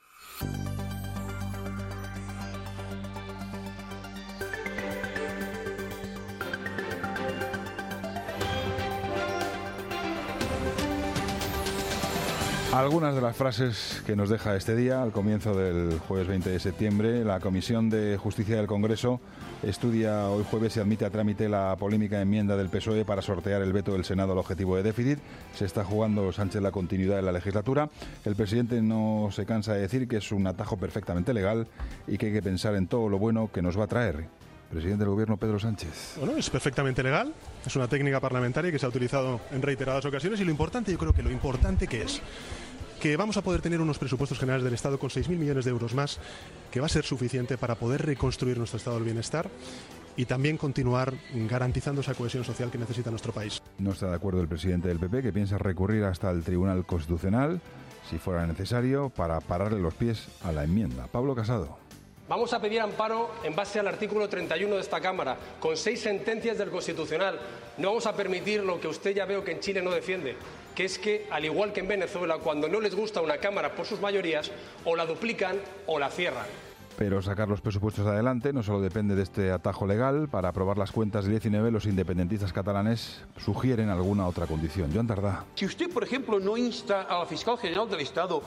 Algunas de las frases que nos deja este día, al comienzo del jueves 20 de septiembre. La Comisión de Justicia del Congreso estudia hoy jueves y admite a trámite la polémica enmienda del PSOE para sortear el veto del Senado al objetivo de déficit. Se está jugando Sánchez la continuidad de la legislatura. El presidente no se cansa de decir que es un atajo perfectamente legal y que hay que pensar en todo lo bueno que nos va a traer. Presidente del Gobierno, Pedro Sánchez. Bueno, es perfectamente legal, es una técnica parlamentaria que se ha utilizado en reiteradas ocasiones y lo importante, yo creo que lo importante que es que vamos a poder tener unos presupuestos generales del Estado con 6.000 millones de euros más, que va a ser suficiente para poder reconstruir nuestro estado del bienestar y también continuar garantizando esa cohesión social que necesita nuestro país. No está de acuerdo el presidente del PP, que piensa recurrir hasta el Tribunal Constitucional, si fuera necesario, para pararle los pies a la enmienda. Pablo Casado. Vamos a pedir amparo en base al artículo 31 de esta Cámara, con 6 sentencias del Constitucional. No vamos a permitir lo que usted ya veo que en Chile no defiende, que es que, al igual que en Venezuela, cuando no les gusta una Cámara por sus mayorías, o la duplican o la cierran. Pero sacar los presupuestos adelante no solo depende de este atajo legal. Para aprobar las cuentas del 19, los independentistas catalanes sugieren alguna otra condición. Joan Tardá. Si usted, por ejemplo, no insta a la fiscal general del Estado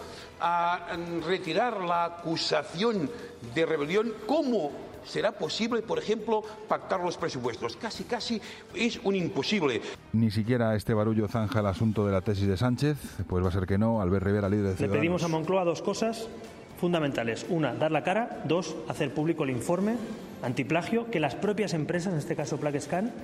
a retirar la acusación de rebelión, ¿cómo será posible, por ejemplo, pactar los presupuestos? Casi es un imposible. Ni siquiera este barullo zanja el asunto de la tesis de Sánchez. Pues va a ser que no. Albert Rivera, líder de Ciudadanos. Le pedimos a Moncloa 2 cosas fundamentales. Una, dar la cara. 2, hacer público el informe antiplagio, que las propias empresas, en este caso Plaquescan,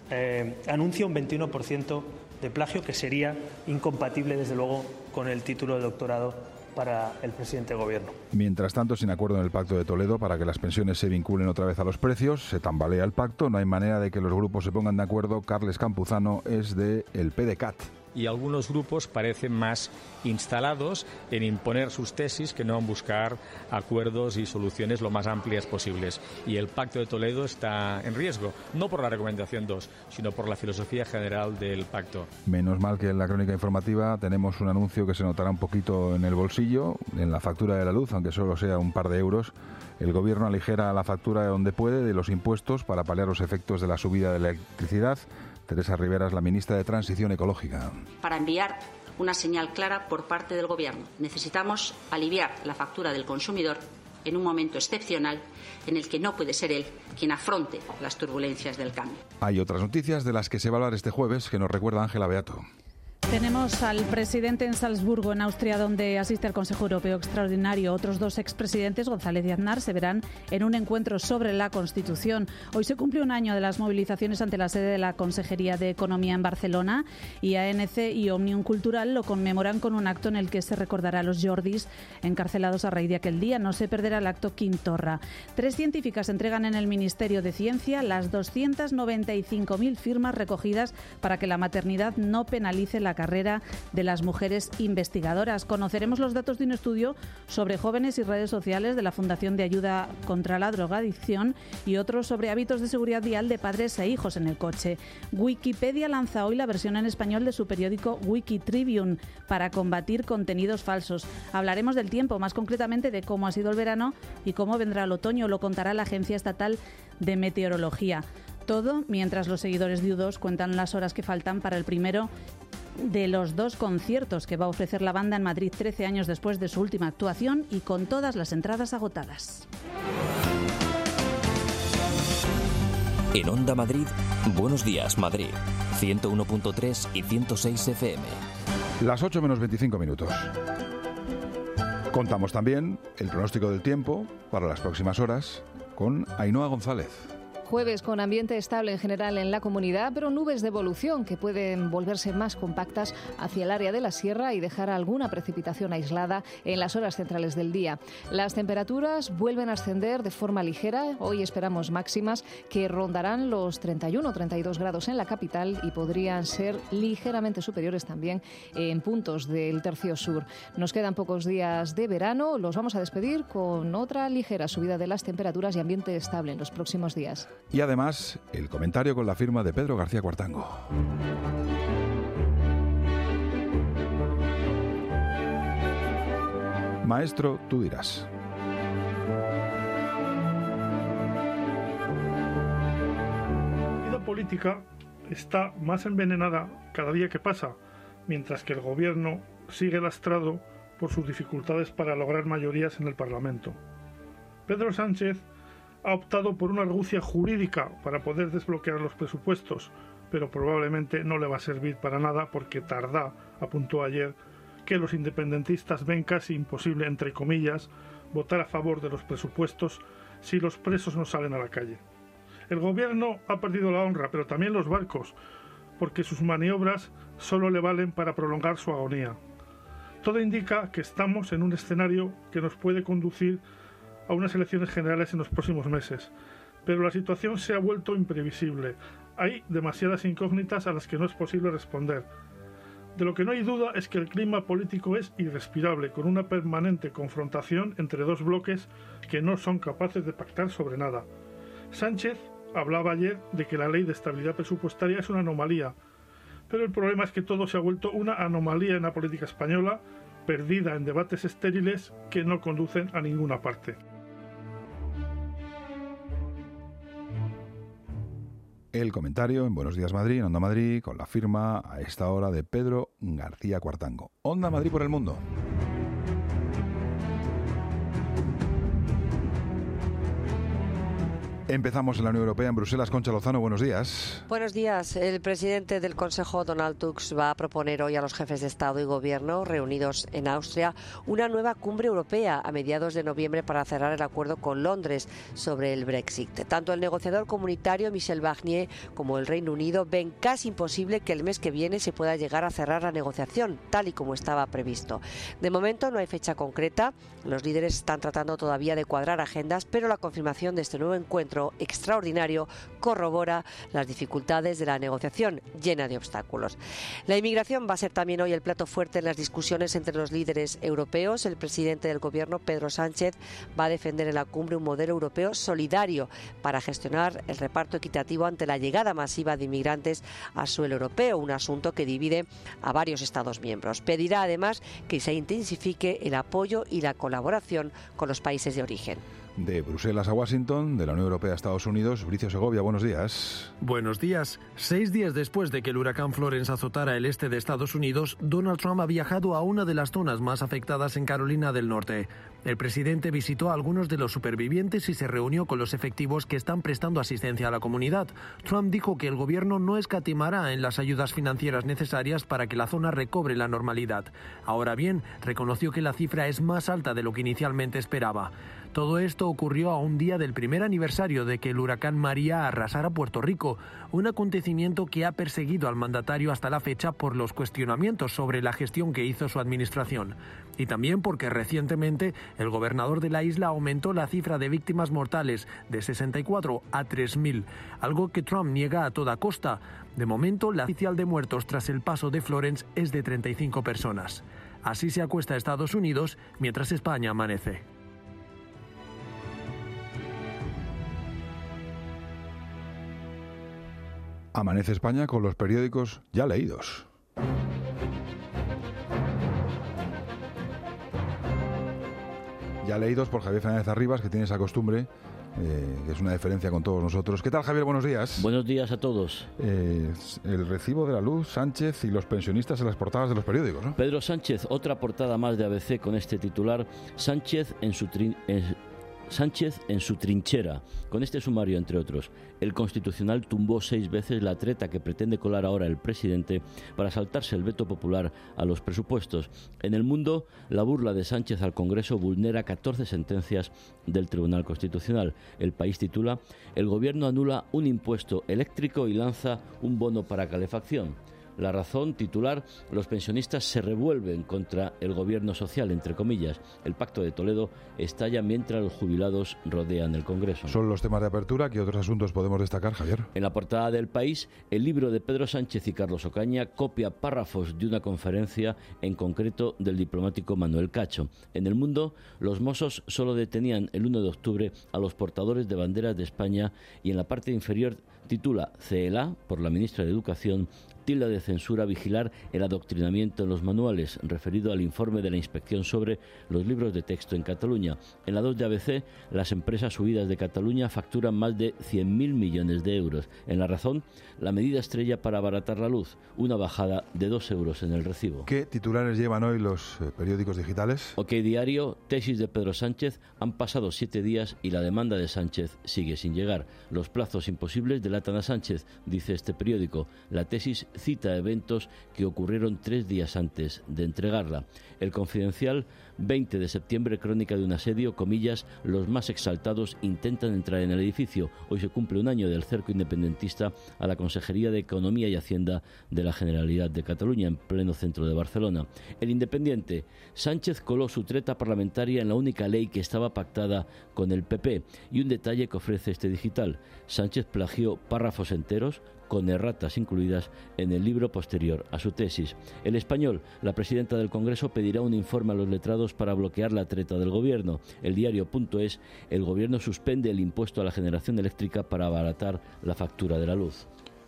anuncia un 21% de plagio, que sería incompatible, desde luego, con el título de doctorado para el presidente del Gobierno. Mientras tanto, sin acuerdo en el Pacto de Toledo para que las pensiones se vinculen otra vez a los precios, se tambalea el pacto, no hay manera de que los grupos se pongan de acuerdo. Carles Campuzano es de el PDeCAT. Y algunos grupos parecen más instalados en imponer sus tesis que no en buscar acuerdos y soluciones lo más amplias posibles. Y el Pacto de Toledo está en riesgo, no por la recomendación 2, sino por la filosofía general del pacto. Menos mal que en la crónica informativa tenemos un anuncio que se notará un poquito en el bolsillo, en la factura de la luz, aunque solo sea un par de euros. El Gobierno aligera la factura de donde puede de los impuestos para paliar los efectos de la subida de la electricidad. Teresa Rivera es la ministra de Transición Ecológica. Para enviar una señal clara por parte del Gobierno, necesitamos aliviar la factura del consumidor en un momento excepcional en el que no puede ser él quien afronte las turbulencias del cambio. Hay otras noticias de las que se va a hablar este jueves que nos recuerda Ángela Beato. Tenemos al presidente en Salzburgo, en Austria, donde asiste al Consejo Europeo Extraordinario. Otros dos expresidentes, González y Aznar, se verán en un encuentro sobre la Constitución. Hoy se cumple un año de las movilizaciones ante la sede de la Consejería de Economía en Barcelona, y ANC y Òmnium Cultural lo conmemoran con un acto en el que se recordará a los Jordis encarcelados a raíz de aquel día. No se perderá el acto Quim Torra. 3 científicas entregan en el Ministerio de Ciencia las 295.000 firmas recogidas para que la maternidad no penalice la carrera de las mujeres investigadoras. Conoceremos los datos de un estudio sobre jóvenes y redes sociales de la Fundación de Ayuda contra la Drogadicción y otros sobre hábitos de seguridad vial de padres e hijos en el coche. Wikipedia lanza hoy la versión en español de su periódico Wikitribune para combatir contenidos falsos. Hablaremos del tiempo, más concretamente de cómo ha sido el verano y cómo vendrá el otoño. Lo contará la Agencia Estatal de Meteorología. Todo mientras los seguidores de U2 cuentan las horas que faltan para el primero de los 2 conciertos que va a ofrecer la banda en Madrid 13 años después de su última actuación y con todas las entradas agotadas. En Onda Madrid, Buenos Días Madrid, 101.3 y 106 FM. Las 8 menos 25 minutos. Contamos también el pronóstico del tiempo para las próximas horas con Ainhoa González. Jueves con ambiente estable en general en la comunidad, pero nubes de evolución que pueden volverse más compactas hacia el área de la sierra y dejar alguna precipitación aislada en las horas centrales del día. Las temperaturas vuelven a ascender de forma ligera. Hoy esperamos máximas que rondarán los 31 o 32 grados en la capital y podrían ser ligeramente superiores también en puntos del tercio sur. Nos quedan pocos días de verano. Los vamos a despedir con otra ligera subida de las temperaturas y ambiente estable en los próximos días. Y además, el comentario con la firma de Pedro García Cuartango. Maestro, tú dirás. La vida política está más envenenada cada día que pasa, mientras que el gobierno sigue lastrado por sus dificultades para lograr mayorías en el Parlamento. Pedro Sánchez ha optado por una argucia jurídica para poder desbloquear los presupuestos, pero probablemente no le va a servir para nada porque Tardá apuntó ayer que los independentistas ven casi imposible, entre comillas, votar a favor de los presupuestos si los presos no salen a la calle. El gobierno ha perdido la honra, pero también los barcos, porque sus maniobras solo le valen para prolongar su agonía. Todo indica que estamos en un escenario que nos puede conducir a unas elecciones generales en los próximos meses, pero la situación se ha vuelto imprevisible. Hay demasiadas incógnitas a las que no es posible responder. De lo que no hay duda es que el clima político es irrespirable, con una permanente confrontación entre dos bloques que no son capaces de pactar sobre nada. Sánchez hablaba ayer de que la ley de estabilidad presupuestaria es una anomalía, pero el problema es que todo se ha vuelto una anomalía en la política española, perdida en debates estériles que no conducen a ninguna parte. El comentario en Buenos Días Madrid, en Onda Madrid, con la firma a esta hora de Pedro García Cuartango. Onda Madrid por el mundo. Empezamos en la Unión Europea, en Bruselas. Concha Lozano, buenos días. Buenos días. El presidente del Consejo, Donald Tusk, va a proponer hoy a los jefes de Estado y Gobierno reunidos en Austria una nueva cumbre europea a mediados de noviembre para cerrar el acuerdo con Londres sobre el Brexit. Tanto el negociador comunitario Michel Barnier como el Reino Unido ven casi imposible que el mes que viene se pueda llegar a cerrar la negociación, tal y como estaba previsto. De momento no hay fecha concreta. Los líderes están tratando todavía de cuadrar agendas, pero la confirmación de este nuevo encuentro extraordinario corrobora las dificultades de la negociación llena de obstáculos. La inmigración va a ser también hoy el plato fuerte en las discusiones entre los líderes europeos. El presidente del gobierno, Pedro Sánchez, va a defender en la cumbre un modelo europeo solidario para gestionar el reparto equitativo ante la llegada masiva de inmigrantes a suelo europeo, un asunto que divide a varios Estados miembros. Pedirá además que se intensifique el apoyo y la colaboración con los países de origen. De Bruselas a Washington, de la Unión Europea a Estados Unidos, Bricio Segovia, buenos días. Buenos días. 6 días después de que el huracán Florence azotara el este de Estados Unidos, Donald Trump ha viajado a una de las zonas más afectadas en Carolina del Norte. El presidente visitó a algunos de los supervivientes y se reunió con los efectivos que están prestando asistencia a la comunidad. Trump dijo que el gobierno no escatimará en las ayudas financieras necesarias para que la zona recobre la normalidad. Ahora bien, reconoció que la cifra es más alta de lo que inicialmente esperaba. Todo esto ocurrió a un día del primer aniversario de que el huracán María arrasara Puerto Rico, un acontecimiento que ha perseguido al mandatario hasta la fecha por los cuestionamientos sobre la gestión que hizo su administración. Y también porque recientemente el gobernador de la isla aumentó la cifra de víctimas mortales de 64 a 3.000, algo que Trump niega a toda costa. De momento, la oficial de muertos tras el paso de Florence es de 35 personas. Así se acuesta Estados Unidos mientras España amanece. Amanece España con los periódicos ya leídos. Ya leídos por Javier Fernández Arribas, que tiene esa costumbre, que es una diferencia con todos nosotros. ¿Qué tal, Javier? Buenos días. Buenos días a todos. El recibo de la luz, Sánchez y los pensionistas en las portadas de los periódicos, ¿no? Pedro Sánchez, otra portada más de ABC con este titular: Sánchez en su trinchera. Con este sumario, entre otros, el Constitucional tumbó 6 veces la treta que pretende colar ahora el presidente para saltarse el veto popular a los presupuestos. En El Mundo, la burla de Sánchez al Congreso vulnera 14 sentencias del Tribunal Constitucional. El País titula: el Gobierno anula un impuesto eléctrico y lanza un bono para calefacción. La Razón titular: los pensionistas se revuelven contra el gobierno social, entre comillas. El Pacto de Toledo estalla mientras los jubilados rodean el Congreso. Son los temas de apertura. ¿Qué otros asuntos podemos destacar, Javier? En la portada del País, el libro de Pedro Sánchez y Carlos Ocaña copia párrafos de una conferencia, en concreto del diplomático Manuel Cacho. En El Mundo, los Mossos solo detenían el 1 de octubre a los portadores de banderas de España, y en la parte inferior titula: CELA, por la ministra de Educación, tilda de censura vigilar el adoctrinamiento en los manuales, referido al informe de la inspección sobre los libros de texto en Cataluña. En la 2 de ABC, las empresas huidas de Cataluña facturan más de 100.000 millones de euros. En La Razón, la medida estrella para abaratar la luz, una bajada de 2 euros en el recibo. ¿Qué titulares llevan hoy los periódicos digitales? OK Diario: tesis de Pedro Sánchez, han pasado 7 días y la demanda de Sánchez sigue sin llegar. Los plazos imposibles delatan a Sánchez, dice este periódico. La tesis cita eventos que ocurrieron 3 días antes de entregarla. El Confidencial: 20 de septiembre, crónica de un asedio, comillas, los más exaltados intentan entrar en el edificio. Hoy se cumple un año del cerco independentista a la Consejería de Economía y Hacienda de la Generalidad de Cataluña, en pleno centro de Barcelona. El Independiente: Sánchez coló su treta parlamentaria en la única ley que estaba pactada con el PP. Y un detalle que ofrece este digital: Sánchez plagió párrafos enteros, con erratas incluidas, en el libro posterior a su tesis. El Español: la presidenta del Congreso pedirá un informe a los letrados para bloquear la treta del gobierno. El Diario.es: el gobierno suspende el impuesto a la generación eléctrica para abaratar la factura de la luz.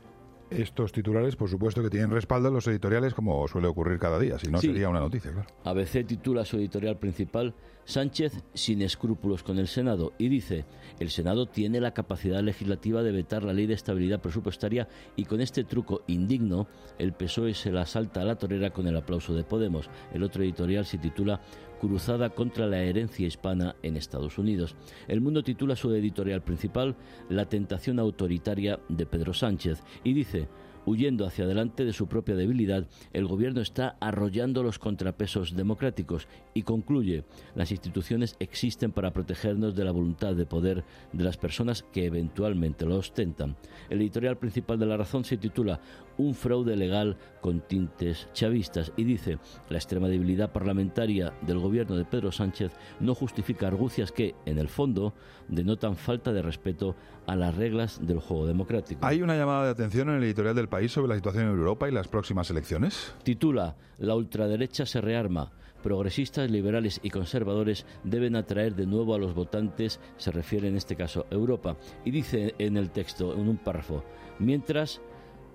Estos titulares, por supuesto, que tienen respaldo en los editoriales, como suele ocurrir cada día, si no sí, sería una noticia, claro. ABC titula su editorial principal: Sánchez sin escrúpulos con el Senado, y dice: el Senado tiene la capacidad legislativa de vetar la ley de estabilidad presupuestaria, y con este truco indigno el PSOE se la salta a la torera con el aplauso de Podemos. El otro editorial se titula: cruzada contra la herencia hispana en Estados Unidos. El Mundo titula su editorial principal: la tentación autoritaria de Pedro Sánchez, y dice: huyendo hacia adelante de su propia debilidad, el gobierno está arrollando los contrapesos democráticos, y concluye: las instituciones existen para protegernos de la voluntad de poder de las personas que eventualmente lo ostentan. El editorial principal de La Razón se titula: un fraude legal con tintes chavistas, y dice: la extrema debilidad parlamentaria del gobierno de Pedro Sánchez no justifica argucias que, en el fondo, denotan falta de respeto a las reglas del juego democrático. ¿Hay una llamada de atención en el editorial del País sobre la situación en Europa y las próximas elecciones? Titula: la ultraderecha se rearma. Progresistas, liberales y conservadores deben atraer de nuevo a los votantes, se refiere en este caso a Europa. Y dice en el texto, en un párrafo: mientras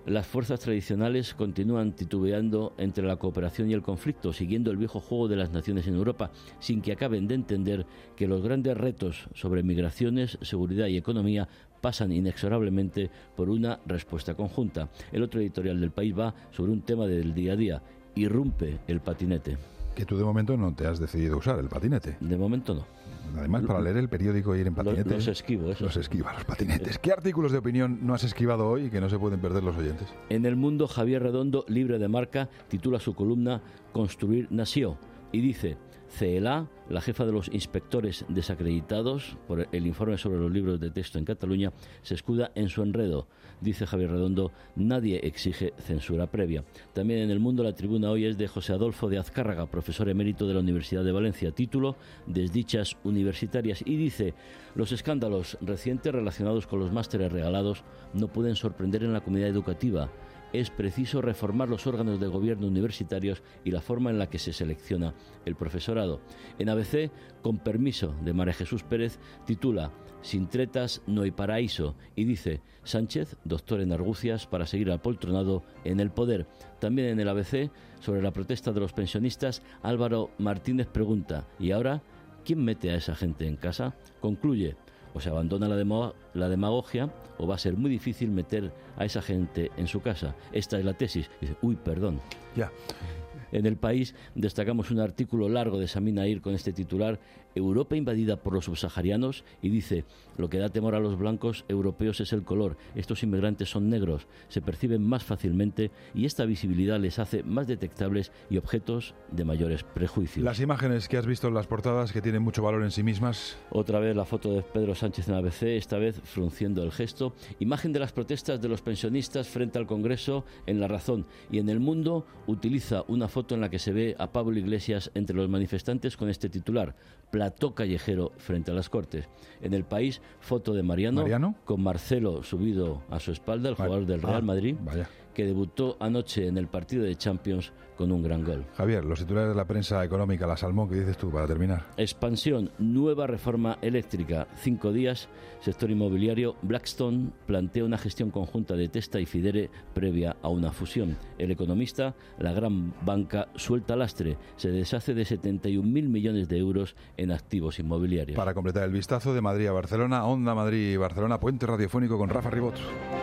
Las fuerzas tradicionales continúan titubeando entre la cooperación y el conflicto, siguiendo el viejo juego de las naciones en Europa, sin que acaben de entender que los grandes retos sobre migraciones, seguridad y economía pasan inexorablemente por una respuesta conjunta. El otro editorial del País va sobre un tema del día a día: irrumpe el patinete. Que tú de momento no te has decidido usar el patinete. De momento no. Además, para leer el periódico e ir en patinete... Los esquivo, eso. Los esquiva, los patinetes. ¿Qué artículos de opinión no has esquivado hoy y que no se pueden perder los oyentes? En El Mundo, Javier Redondo, libre de marca, titula su columna Construir Nació y dice: CELA, la jefa de los inspectores desacreditados por el informe sobre los libros de texto en Cataluña, se escuda en su enredo. Dice Javier Redondo: nadie exige censura previa. También en El Mundo, la tribuna hoy es de José Adolfo de Azcárraga, profesor emérito de la Universidad de Valencia, título Desdichas universitarias, y dice: los escándalos recientes relacionados con los másteres regalados no pueden sorprender en la comunidad educativa. Es preciso reformar los órganos de gobierno universitarios y la forma en la que se selecciona el profesorado. En ABC, con permiso de María Jesús Pérez, titula Sin tretas no hay paraíso y dice: Sánchez, doctor en argucias para seguir apoltronado en el poder. También en el ABC, sobre la protesta de los pensionistas, Álvaro Martínez pregunta: ¿y ahora quién mete a esa gente en casa? Concluye: o se abandona la demagogia o va a ser muy difícil meter a esa gente en su casa. Esta es la tesis. Dice: uy, perdón. Ya. En El País destacamos un artículo largo de Samina Air con este titular: Europa invadida por los subsaharianos, y dice: lo que da temor a los blancos europeos es el color. Estos inmigrantes son negros, se perciben más fácilmente y esta visibilidad les hace más detectables y objetos de mayores prejuicios. Las imágenes que has visto en las portadas, que tienen mucho valor en sí mismas. Otra vez la foto de Pedro Sánchez en ABC, esta vez frunciendo el gesto. Imagen de las protestas de los pensionistas frente al Congreso en La Razón. Y en El Mundo utiliza una foto en la que se ve a Pablo Iglesias entre los manifestantes con este titular: plató callejero frente a las Cortes. En El País, foto de Mariano. Con Marcelo subido a su espalda, el jugador del Real Madrid, que debutó anoche en el partido de Champions con un gran gol. Javier, los titulares de la prensa económica, la Salmón, ¿qué dices tú para terminar? Expansión, nueva reforma eléctrica, 5 días, sector inmobiliario. Blackstone plantea una gestión conjunta de Testa y Fidere previa a una fusión. El Economista, la gran banca suelta lastre, se deshace de 71.000 millones de euros en activos inmobiliarios. Para completar el vistazo, de Madrid a Barcelona, Onda Madrid y Barcelona, puente radiofónico con Rafa Ribot.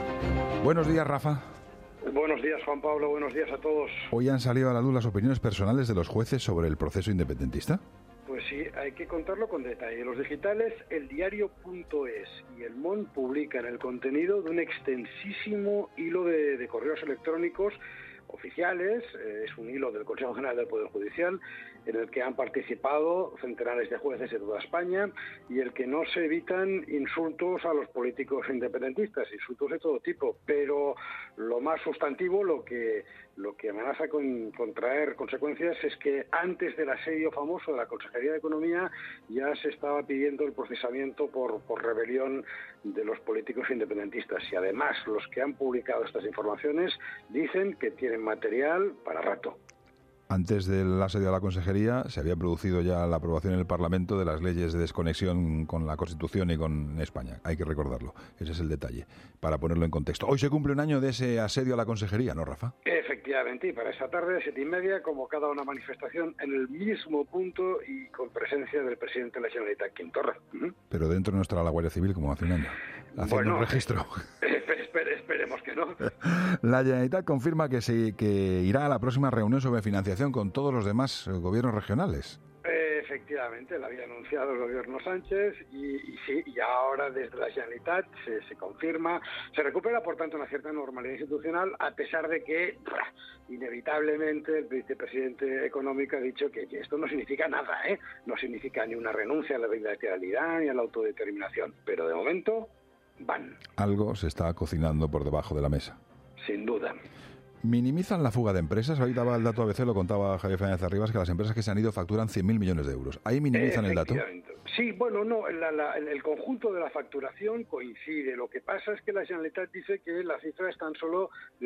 Buenos días, Rafa. Buenos días, Juan Pablo. Buenos días a todos. ¿Hoy han salido a la luz las opiniones personales de los jueces sobre el proceso independentista? Pues sí, hay que contarlo con detalle. Los digitales, eldiario.es y el MON publican el contenido de un extensísimo hilo de correos electrónicos oficiales. Es un hilo del Consejo General del Poder Judicial en el que han participado centenares de jueces de toda España y el que no se evitan insultos a los políticos independentistas, insultos de todo tipo, pero lo más sustantivo, lo que amenaza con traer consecuencias es que antes del asedio famoso de la Consejería de Economía ya se estaba pidiendo el procesamiento por rebelión de los políticos independentistas y además los que han publicado estas informaciones dicen que tienen material para rato. Antes del asedio a la Consejería se había producido ya la aprobación en el Parlamento de las leyes de desconexión con la Constitución y con España. Hay que recordarlo. Ese es el detalle, para ponerlo en contexto. Hoy se cumple un año de ese asedio a la Consejería, ¿no, Rafa? Efectivamente, y para esa tarde, 7:30, convocada una manifestación en el mismo punto y con presencia del presidente de la Generalitat, Quim Torra. Pero dentro no estará la Guardia Civil como hace un año, haciendo un registro. Esperemos que no. La Generalitat confirma que irá a la próxima reunión sobre financiación con todos los demás gobiernos regionales. Efectivamente, lo había anunciado el gobierno Sánchez y sí, y ahora desde la Generalitat se confirma, se recupera por tanto una cierta normalidad institucional, a pesar de que inevitablemente el vicepresidente económico ha dicho que esto no significa nada, no significa ni una renuncia a la bilateralidad ni a la autodeterminación, pero de momento van. Algo se está cocinando por debajo de la mesa. Sin duda. ¿Minimizan la fuga de empresas? Ahorita va el dato ABC, lo contaba Javier Fernández Arribas, que las empresas que se han ido facturan 100.000 millones de euros. ¿Ahí minimizan el dato? Sí, bueno, no, el conjunto de la facturación coincide. Lo que pasa es que la Generalitat dice que la cifra es tan solo de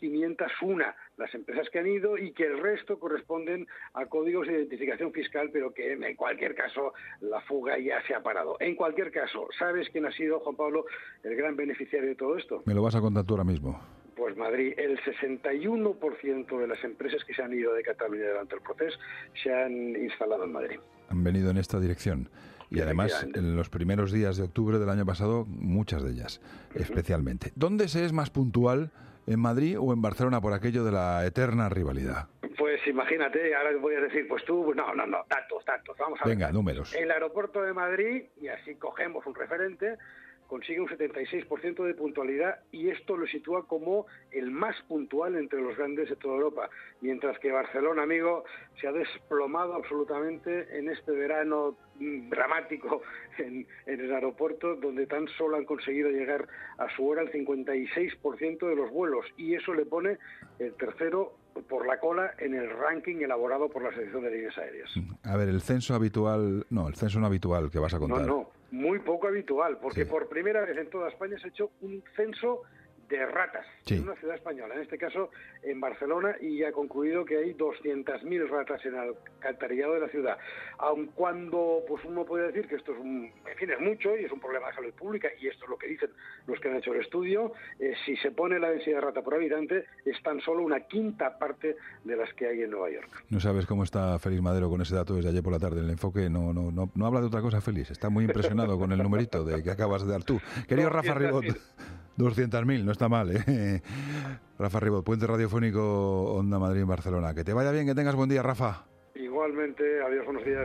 2.501 las empresas que han ido y que el resto corresponden a códigos de identificación fiscal, pero que en cualquier caso la fuga ya se ha parado. En cualquier caso, ¿sabes quién ha sido, Juan Pablo, el gran beneficiario de todo esto? Me lo vas a contar tú ahora mismo. Pues Madrid, el 61% de las empresas que se han ido de Cataluña durante el proceso se han instalado en Madrid. Han venido en esta dirección. Y además, en los primeros días de octubre del año pasado, muchas de ellas, especialmente. ¿Dónde se es más puntual, en Madrid o en Barcelona, por aquello de la eterna rivalidad? Pues imagínate, ahora voy a decir, pues tú, no, datos, vamos a ver. Venga, números. El aeropuerto de Madrid, y así cogemos un referente, consigue un 76% de puntualidad y esto lo sitúa como el más puntual entre los grandes de toda Europa, mientras que Barcelona, amigo, se ha desplomado absolutamente en este verano dramático en el aeropuerto, donde tan solo han conseguido llegar a su hora el 56% de los vuelos, y eso le pone el tercero por la cola en el ranking elaborado por la Asociación de Líneas Aéreas. A ver, el censo no habitual que vas a contar. No, muy poco habitual, porque por primera vez en toda España se ha hecho un censo de ratas en una ciudad española, en este caso en Barcelona, y ha concluido que hay 200.000 ratas en el alcantarillado de la ciudad. Aun cuando pues uno puede decir que esto es es mucho y es un problema de salud pública, y esto es lo que dicen los que han hecho el estudio, si se pone la densidad de rata por habitante es tan solo una quinta parte de las que hay en Nueva York. No sabes cómo está Félix Madero con ese dato desde ayer por la tarde. El enfoque no habla de otra cosa, Félix. Está muy impresionado con el numerito que acabas de dar tú. Querido Rafa Ribot, 200.000, no está mal, ¿eh? Rafa Ribot, puente radiofónico Onda Madrid en Barcelona. Que te vaya bien, que tengas buen día, Rafa. Igualmente, adiós, buenos días.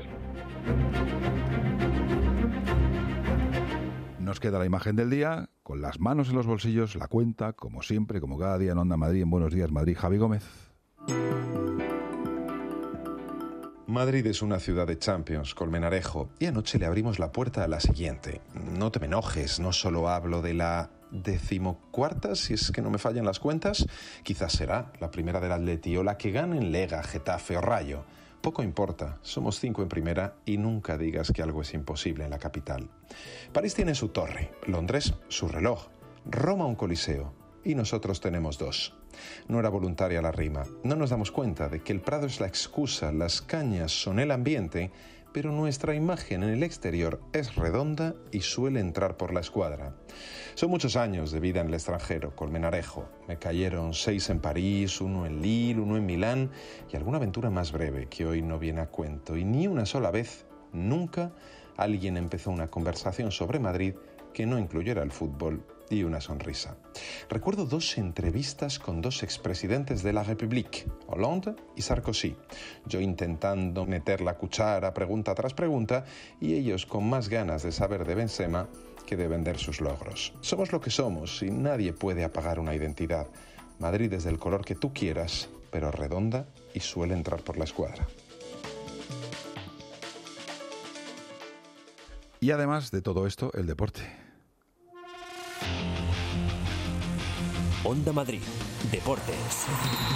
Nos queda la imagen del día, con las manos en los bolsillos, la cuenta, como siempre, como cada día en Onda Madrid, en Buenos Días Madrid. Javi Gómez. Madrid es una ciudad de Champions, Colmenarejo, y anoche le abrimos la puerta a la siguiente. No te me enojes, no solo hablo de la 14ª, si es que no me fallan las cuentas, quizás será la primera del Atleti o la que gane en Lega, Getafe o Rayo. Poco importa, somos 5 en primera y nunca digas que algo es imposible en la capital. París tiene su torre, Londres su reloj, Roma un coliseo y nosotros tenemos 2. No era voluntaria la rima, no nos damos cuenta de que el Prado es la excusa, las cañas son el ambiente, pero nuestra imagen en el exterior es redonda y suele entrar por la escuadra. Son muchos años de vida en el extranjero, Colmenarejo. Me cayeron 6 en París, 1 en Lille, 1 en Milán y alguna aventura más breve que hoy no viene a cuento. Y ni una sola vez, nunca, alguien empezó una conversación sobre Madrid que no incluyera el fútbol y una sonrisa. Recuerdo 2 entrevistas con 2 expresidentes de la République, Hollande y Sarkozy. Yo intentando meter la cuchara pregunta tras pregunta y ellos con más ganas de saber de Benzema que de vender sus logros. Somos lo que somos y nadie puede apagar una identidad. Madrid es del color que tú quieras, pero redonda y suele entrar por la escuadra. Y además de todo esto, el deporte. Onda Madrid, Deportes.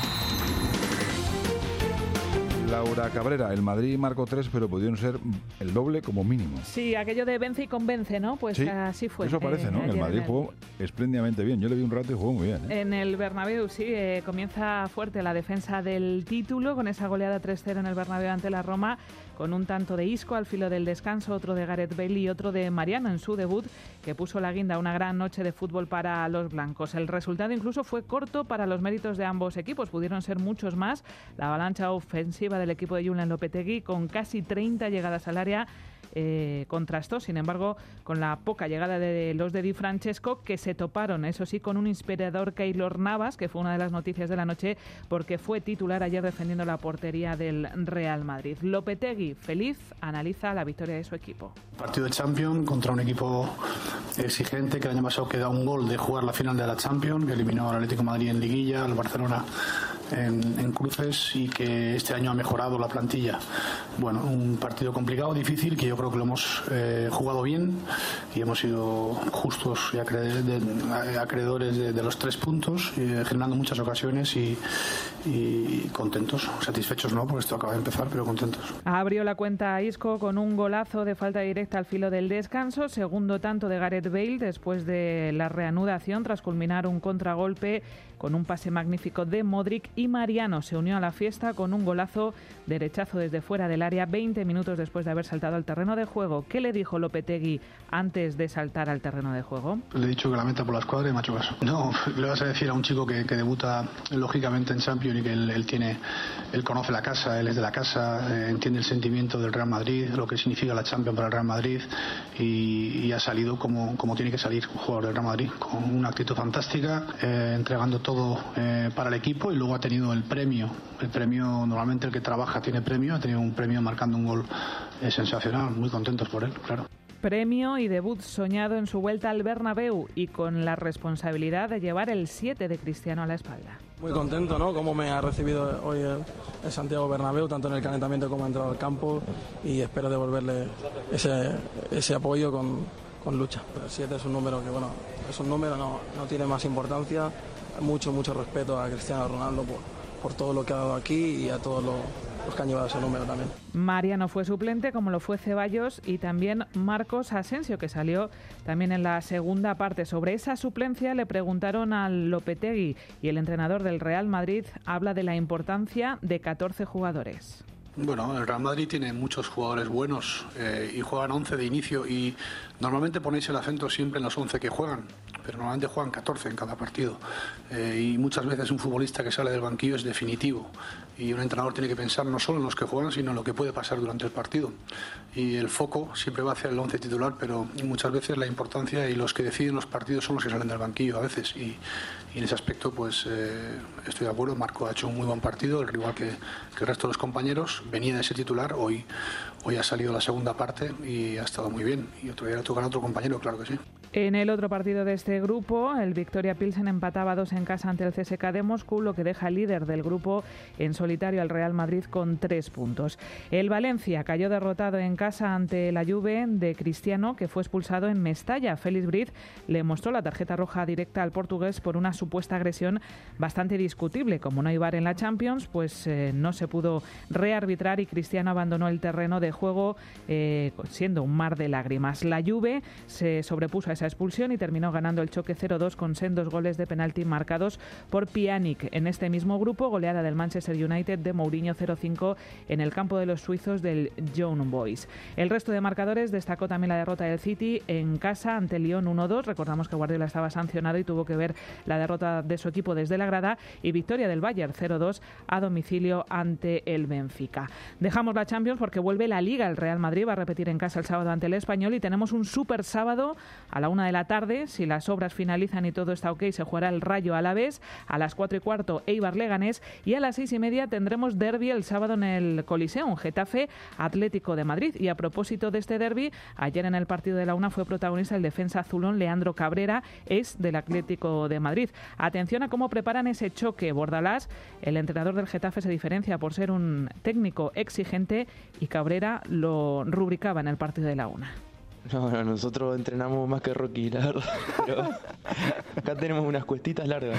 Laura Cabrera, el Madrid marcó 3, pero pudieron ser el doble como mínimo. Sí, aquello de vence y convence, ¿no? Pues sí, así fue. Eso parece, ¿no? El Madrid jugó espléndidamente bien. Yo le vi un rato y jugó muy bien, ¿eh? En el Bernabéu, sí, comienza fuerte la defensa del título con esa goleada 3-0 en el Bernabéu ante la Roma, con un tanto de Isco al filo del descanso, otro de Gareth Bale y otro de Mariano en su debut, que puso la guinda a una gran noche de fútbol para los blancos. El resultado incluso fue corto para los méritos de ambos equipos, pudieron ser muchos más. La avalancha ofensiva del equipo de Julen Lopetegui, con casi 30 llegadas al área, contrastó, sin embargo, con la poca llegada de los de Di Francesco, que se toparon, eso sí, con un inspirador Keylor Navas, que fue una de las noticias de la noche, porque fue titular ayer defendiendo la portería del Real Madrid. Lopetegui, feliz, analiza la victoria de su equipo. Partido de Champions contra un equipo exigente, que el año pasado queda un gol de jugar la final de la Champions, que eliminó al Atlético de Madrid en Liguilla, al Barcelona en cruces, y que este año ha mejorado la plantilla. Bueno, un partido complicado, difícil, que yo creo que lo hemos jugado bien y hemos sido justos y acreedores de los 3 puntos, generando muchas ocasiones y contentos, satisfechos no, porque esto acaba de empezar, pero contentos. Abrió la cuenta a Isco con un golazo de falta directa al filo del descanso, segundo tanto de Gareth Bale después de la reanudación tras culminar un contragolpe con un pase magnífico de Modric, y Mariano se unió a la fiesta con un golazo derechazo desde fuera del área área 20 minutos después de haber saltado al terreno de juego. ¿Qué le dijo Lopetegui antes de saltar al terreno de juego? Le he dicho que la meta por la escuadra y me ha hecho caso. No, le vas a decir a un chico que debuta lógicamente en Champions y que él conoce la casa, él es de la casa, entiende el sentimiento del Real Madrid, lo que significa la Champions para el Real Madrid y ha salido como tiene que salir un jugador del Real Madrid, con una actitud fantástica, entregando todo para el equipo, y luego ha tenido el premio. Normalmente el que trabaja tiene premio, ha tenido un premio marcando un gol sensacional, muy contentos por él, claro. Premio y debut soñado en su vuelta al Bernabéu y con la responsabilidad de llevar el 7 de Cristiano a la espalda. Muy contento, ¿no? Como me ha recibido hoy el Santiago Bernabéu, tanto en el calentamiento como ha entrado al campo, y espero devolverle ese apoyo con lucha. El 7 es un número que, bueno, es un número, no tiene más importancia. Mucho respeto a Cristiano Ronaldo por todo lo que ha dado aquí y a todos los que han llevado ese número también. Mariano fue suplente, como lo fue Ceballos, y también Marcos Asensio, que salió también en la segunda parte. Sobre esa suplencia le preguntaron al Lopetegui, y el entrenador del Real Madrid habla de la importancia de 14 jugadores. Bueno, el Real Madrid tiene muchos jugadores buenos y juegan 11 de inicio, y normalmente ponéis el acento siempre en los 11 que juegan, pero normalmente juegan 14 en cada partido, y muchas veces un futbolista que sale del banquillo es definitivo, y un entrenador tiene que pensar no solo en los que juegan, sino en lo que puede pasar durante el partido, y el foco siempre va hacia el 11 titular, pero muchas veces la importancia y los que deciden los partidos son los que salen del banquillo a veces, y en ese aspecto pues estoy de acuerdo. Marco ha hecho un muy buen partido, al igual que el resto de los compañeros. Venía de ese titular, hoy ha salido la segunda parte y ha estado muy bien, y otro día le tocará a otro compañero, claro que sí. En el otro partido de este grupo, el Victoria Pilsen empataba 2 en casa ante el CSKA de Moscú, lo que deja líder del grupo en solitario al Real Madrid con 3 puntos. El Valencia cayó derrotado en casa ante la Juve de Cristiano, que fue expulsado en Mestalla. Félix Briz le mostró la tarjeta roja directa al portugués por una supuesta agresión bastante discutible. Como no hay VAR en la Champions, pues no se pudo rearbitrar y Cristiano abandonó el terreno de juego siendo un mar de lágrimas. La Juve se sobrepuso a esa expulsión y terminó ganando el choque 0-2 con sendos goles de penalti marcados por Pjanic. En este mismo grupo, goleada del Manchester United de Mourinho 0-5 en el campo de los suizos del Young Boys. El resto de marcadores destacó también la derrota del City en casa ante el Lyon 1-2. Recordamos que Guardiola estaba sancionado y tuvo que ver la derrota de su equipo desde la grada, y victoria del Bayern 0-2 a domicilio ante el Benfica. Dejamos la Champions porque vuelve la Liga. El Real Madrid va a repetir en casa el sábado ante el Español, y tenemos un súper sábado a la 1 de la tarde. Si las obras finalizan y todo está ok, se jugará el Rayo Alavés. A las 4:15 Eibar Leganés, y a las 6:30 tendremos derbi el sábado en el Coliseum, Getafe Atlético de Madrid. Y a propósito de este derbi, ayer en el partido de la 1 fue protagonista el defensa azulón Leandro Cabrera, es del Atlético de Madrid. Atención a cómo preparan ese choque. Bordalás, el entrenador del Getafe, se diferencia por ser un técnico exigente, y Cabrera lo rubricaba en el partido de la 1. No, nosotros entrenamos más que Rocky, la verdad, pero acá tenemos unas cuestitas largas.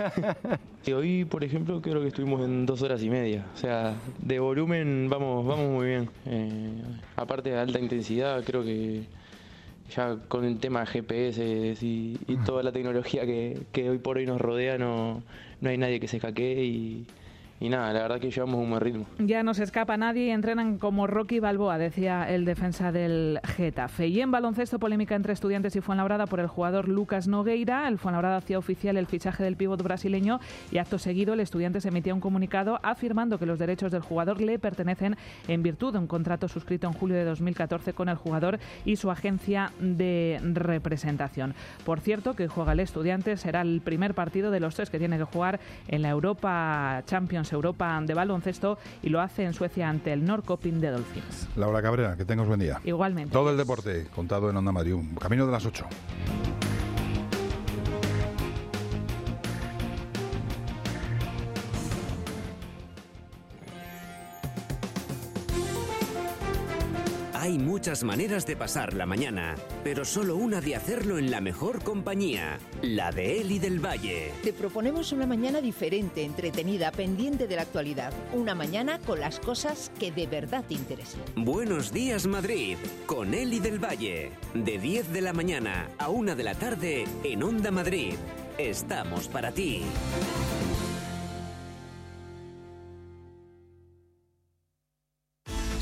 Y hoy, por ejemplo, creo que estuvimos en 2 horas y media, o sea, de volumen vamos muy bien. Aparte de alta intensidad, creo que ya con el tema de GPS y toda la tecnología que hoy por hoy nos rodea, no hay nadie que se hackee, y nada, la verdad que llevamos un buen ritmo. Ya no se escapa nadie y entrenan como Rocky Balboa, decía el defensa del Getafe. Y en baloncesto, polémica entre Estudiantes y Fuenlabrada por el jugador Lucas Nogueira. El Fuenlabrada hacía oficial el fichaje del pívot brasileño, y acto seguido el Estudiantes emitía un comunicado afirmando que los derechos del jugador le pertenecen en virtud de un contrato suscrito en julio de 2014 con el jugador y su agencia de representación. Por cierto, que juega el Estudiantes, será el primer partido de los 3 que tiene que jugar en la Europa Champions, Europa de baloncesto, y lo hace en Suecia ante el Norrköping de Dolphins. Laura Cabrera, que tengas buen día. Igualmente. Todo el deporte contado en Onda Madrid, camino de las 8. Hay muchas maneras de pasar la mañana, pero solo una de hacerlo en la mejor compañía, la de Eli del Valle. Te proponemos una mañana diferente, entretenida, pendiente de la actualidad. Una mañana con las cosas que de verdad te interesan. Buenos días, Madrid, con Eli del Valle. De 10 de la mañana a 1 de la tarde en Onda Madrid. Estamos para ti.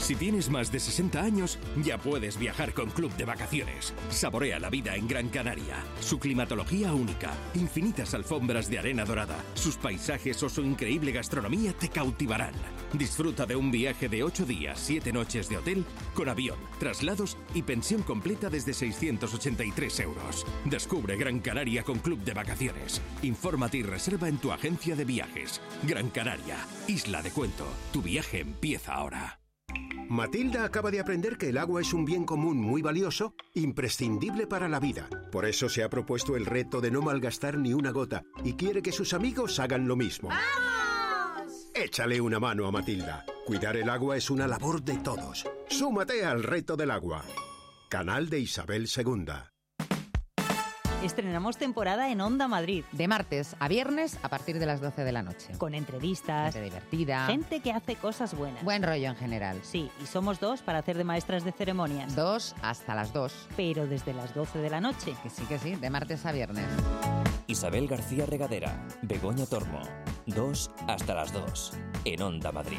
Si tienes más de 60 años, ya puedes viajar con Club de Vacaciones. Saborea la vida en Gran Canaria. Su climatología única, infinitas alfombras de arena dorada, sus paisajes o su increíble gastronomía te cautivarán. Disfruta de un viaje de 8 días, 7 noches de hotel, con avión, traslados y pensión completa desde 683 euros. Descubre Gran Canaria con Club de Vacaciones. Infórmate y reserva en tu agencia de viajes. Gran Canaria, isla de cuento. Tu viaje empieza ahora. Matilda acaba de aprender que el agua es un bien común muy valioso, imprescindible para la vida. Por eso se ha propuesto el reto de no malgastar ni una gota y quiere que sus amigos hagan lo mismo. ¡Vamos! Échale una mano a Matilda. Cuidar el agua es una labor de todos. Súmate al reto del agua. Canal de Isabel II. Estrenamos temporada en Onda Madrid. De martes a viernes a partir de las 12 de la noche. Con entrevistas. Gente divertida. Gente que hace cosas buenas. Buen rollo en general. Sí, y somos 2 para hacer de maestras de ceremonias. 2 hasta las 2. Pero desde las 12 de la noche. Que sí, de martes a viernes. Isabel García Regadera, Begoña Tormo. 2 hasta las 2. En Onda Madrid.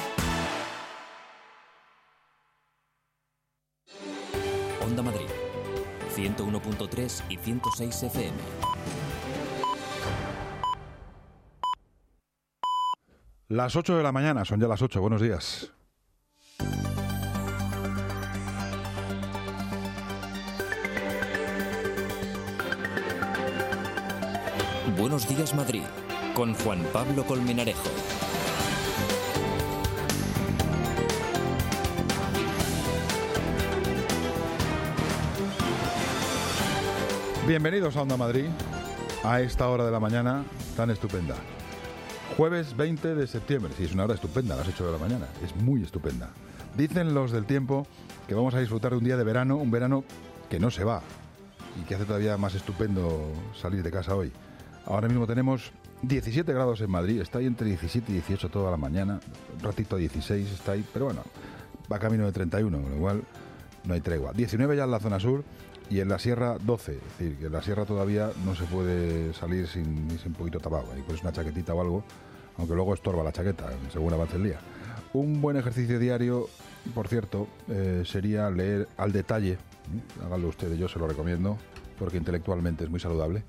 Onda Madrid. 101.3 y 106 FM. Las 8 de la mañana, son ya las 8, buenos días. Buenos días Madrid, con Juan Pablo Colmenarejo. Bienvenidos a Onda Madrid, a esta hora de la mañana tan estupenda. Jueves 20 de septiembre, sí, es una hora estupenda, a las 8 de la mañana, es muy estupenda. Dicen los del tiempo que vamos a disfrutar de un día de verano, un verano que no se va y que hace todavía más estupendo salir de casa hoy. Ahora mismo tenemos 17 grados en Madrid, está ahí entre 17 y 18 toda la mañana, un ratito a 16 está ahí, pero bueno, va camino de 31, con lo cual no hay tregua. 19 ya en la zona sur. Y en la sierra 12, es decir, que en la sierra todavía no se puede salir sin un poquito tapado, y pones una chaquetita o algo, aunque luego estorba la chaqueta, según avance el día. Un buen ejercicio diario, por cierto, sería leer al detalle, háganlo ustedes, yo se lo recomiendo, porque intelectualmente es muy saludable,